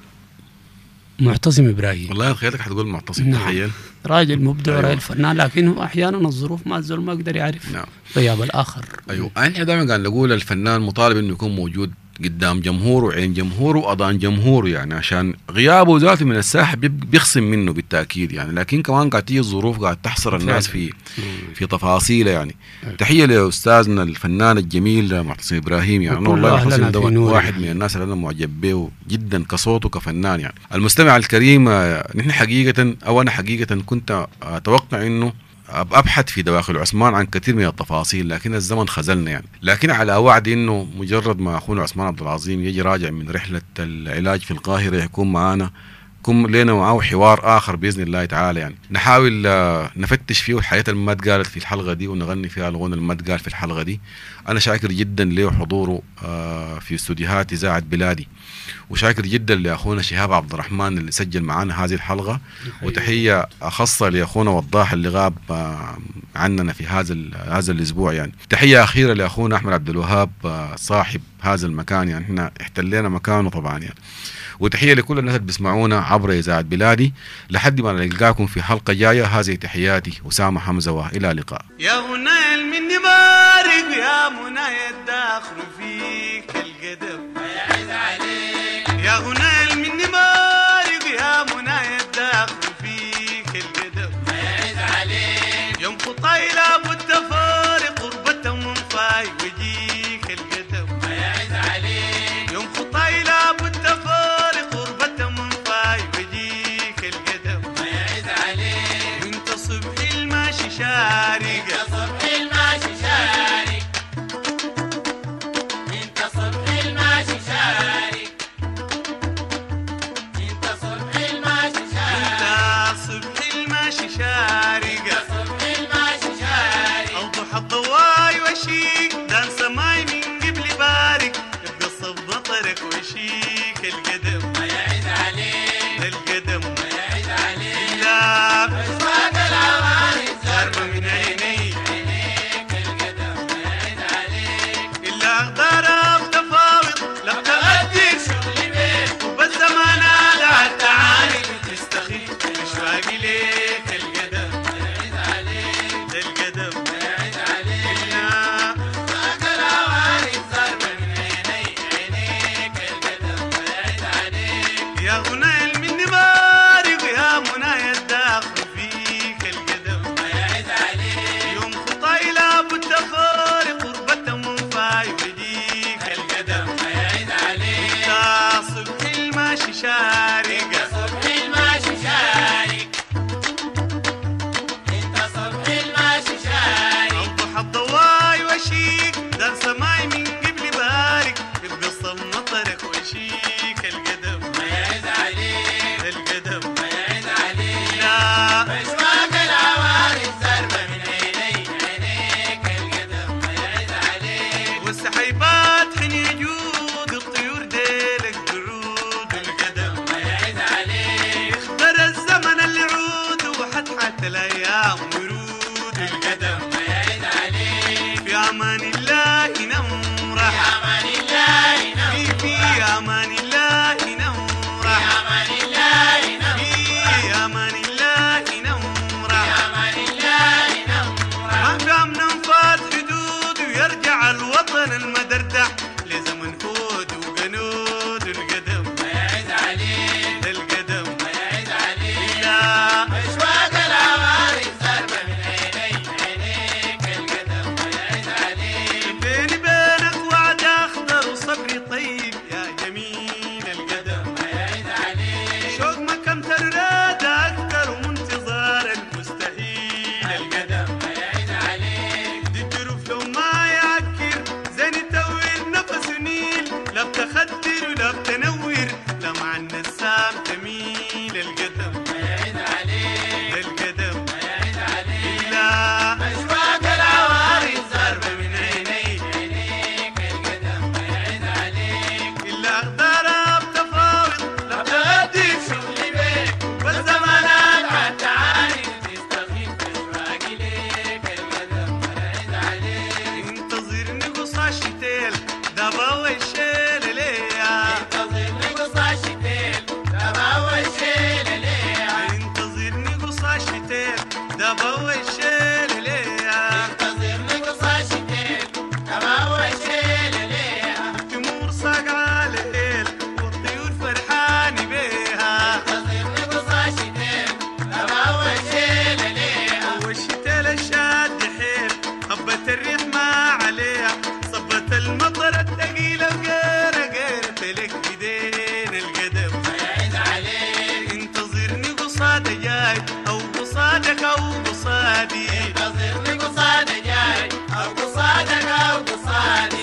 معتصم إبراهيم. والله خيالك حتقول معتصم. نعم. تخيل راجل مبدع. أيوة. راجل فنان، لكن أحيانا الظروف ما الزول ما يقدر يعرف. نعم. غياب الآخر. أيوة احنا دائما قاعد نقول الفنان مطالب إنه يكون موجود قدام جمهوره وعين جمهوره وأضان جمهوره، يعني عشان غيابه ذاته من الساحة بيخصم منه بالتأكيد يعني. لكن كمان قاعد تيجي الظروف قاعد تحصر الناس في تفاصيله يعني. تحية لأستاذنا الفنان الجميل معتصم إبراهيم يعني. أنا والله معتصم ده واحد من الناس اللي أنا معجب به جدا كصوته كفنان يعني. المستمع الكريم نحن حقيقة أو أنا حقيقة كنت أتوقع إنه أبحث في دواخل عثمان عن كثير من التفاصيل، لكن الزمن خزلنا يعني. لكن على وعد إنه مجرد ما أخونا عثمان عبد العظيم يجي راجع من رحلة العلاج في القاهرة يكون معانا، يكون لنا معاه حوار آخر بإذن الله تعالى يعني. نحاول نفتش فيه الحياة اللي ما اتقالت في الحلقة دي، ونغني فيها الغنى اللي ما اتقال في الحلقة دي. أنا شاكر جدا له حضوره في استوديوهات إذاعة بلادي، وشاكر جدا لأخونا شهاب عبد الرحمن اللي سجل معنا هذه الحلقة. وتحية خاصة لأخونا وضاح اللي غاب عننا في هذا الأسبوع يعني. تحية أخيرة لأخونا أحمد عبد الوهاب صاحب هذا المكان يعني، احنا احتلينا مكانه طبعا يعني. وتحية لكل الناس اللي بيسمعونا عبر إذاعة بلادي. لحد ما نلقاكم في حلقة جاية، هذه تحياتي أسامة حمزة، وإلى اللقاء. يا غنى مني بارق يا منى الداخل فيك القدم يا عز عليك. يا غنى مني بارق يا منى الداخل فيك القدم يا عز عليك. يوم خطيلة بالتفارق قربة من فاي وجيك القدم يا عز عليك. يوم خطيلة بالتفارق قربة من فاي وجيك القدم يا عز عليك. وانت صبح الماشي شارق، يا صبح الماشي شارق، انت صبح الماشي شارق، انت صبح الماشي شارق، انت صبح الماشي شارق، يا صبح الماشي شارق. اوضح الضواي وشيك دان سماي من قبل بارك، يبقى صب بطرك وشيك القدم يا عز عليك. القدم يا عز عليك. لا بسواق العواني زربة من عيني عينيك. القدم يا عز عليك. إلا أقدر أتفاوض لا تغدي شغلي بيك، وبالزمان هذا التعاني تستخيف مشواقي ليك. القدم يا عز عليك. القدم يا عز عليك. إلا بسواق العواني زربة من عيني عينيك. القدم يا عز عليك. يا غنى مني بارق يا منى الداخل فيك القدم يا عز عليك. يوم خطيلة بالتفارق قربة من فاي وجيك القدم يا عز عليك. انت صبح الماشي شارق. أمان الله نورا يا أمان الله نورا يا أمان الله نورا يا أمان الله نورا ما قام ننفذ حدود ويرجع الوطن المدردح لزمن هود وقنود القدم ما يعز عليك القدم ما يعز عليك لا أشواق العواري سربة من عينيك القدم ما يعز عليك بيني بينك وعد أخضر وصبري طيب يا جميل القدم ما يعز عليك شوق ما كم تراد أكثر ومنتظار المستحيل القدم ما يعز عليك دي الجروف لو ما يعكر زين يتوير نفس نيل لا بتخدر ولا بتنور لا مع النسام تميل القدم ما يعز عليك القدم ما يعز عليك لا أشواق العواري زاربة من عينيك القدم ما يعز عليك إلا أقدر بتفاوض لا بتغدي شغلي بيك والزمانات عالتعالي تستخيف أشواقي ليك القدم ما يعز عليك انتظرني قصة شتيل دابا والشيل ليا انتظرني قصة شتيل دابا والشيل ليا انتظرني قصة شتيل دابا والشيل ليا انتظرني قصة شتيل دابا والشيل ليا التمور صاق على الليل والطيور فرحاني بيها انتظرني قصة شتيل دابا والشيل ليا والشتيل الشاد حيل هبت الريح ما عليها صبت المطر الثقيلة وقيرة تلك بدين القدم ما يعز عليك انتظرني قصادة جاي أو قصادك أو قصادي انتظرني قصادة جاي أو قصادك أو قصادي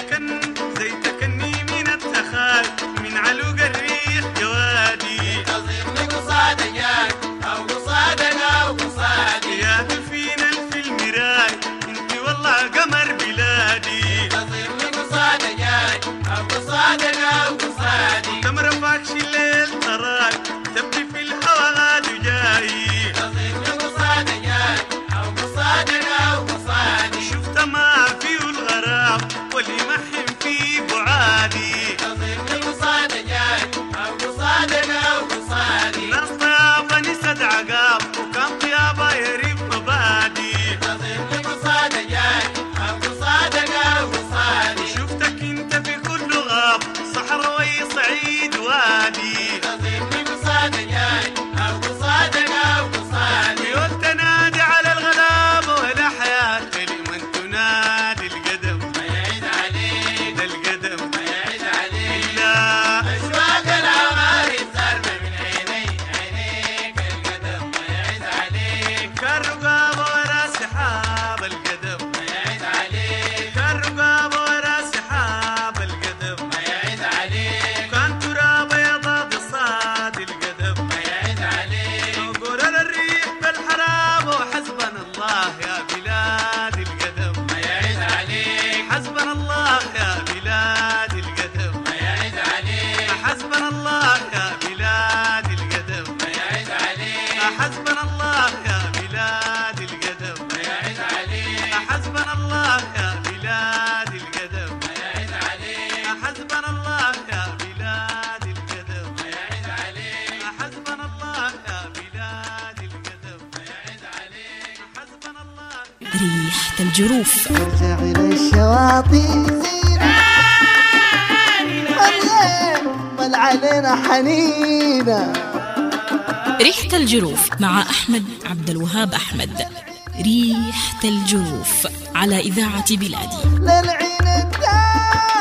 زي تكني من التخال من علوق الريح جوادي انتظرني قصادة جاي أو قصادك أو قصادي يا دلفين الفيلم راي انت والله قمر بلادي انتظرني قصادة جاي أو قصادك أو قصادي كم رفعكش الليل تراك تبكي في الهوى غادي جاي انتظرني قصادة جاي أو قصادك أو قصادي شفت ما فيه الغرام واللي محم في بعادي انتظرني قصادة جاي أو قصادك أو قصادي ناس طيابة نسد عقاب وكان طيابة يريب مبادي انتظرني قصادة جاي أو قصادك أو قصادي شفتك انت في كل غاب صحراوي صعيد وادي انتظرني قصادة جاي أو قصادك أو قصادي قلت تنادي على الغلابة ولا حياة لمن تنادي القدم ما يعز عليك القدم ما يعز عليك لا أشواق العواري سربة من عينيك القدم ما يعز عليك كالرقابة ورا سحاب القدم ما يعز عليك كالرقابة ورا سحاب القدم ما يعز عليك كان تراب يضاد صاد القدم ما يعز عليك نقول الريح بالحراب وحسبنا الله يا بلاد القدم ما يعز عليك حسبنا الله يا بلاد القدم ما يعز عليك حسبنا الله يا بلاد القدم ما يعز عليك حسبنا الله يا بلاد القدم ما يعز عليك حسبنا الله يا بلاد القدم ما يعز عليك حسبنا الله يا بلاد القدم ما يعز عليك حسبنا الله يا بلاد القدم ما يعز عليك حسبنا الله ريحة الجروف ارجع إلى الشواطئ زينة طل علينا حنينة ريحة الجروف مع أحمد عبد الوهاب أحمد. ريحة الجروف على إذاعة بلادي. للعين الدار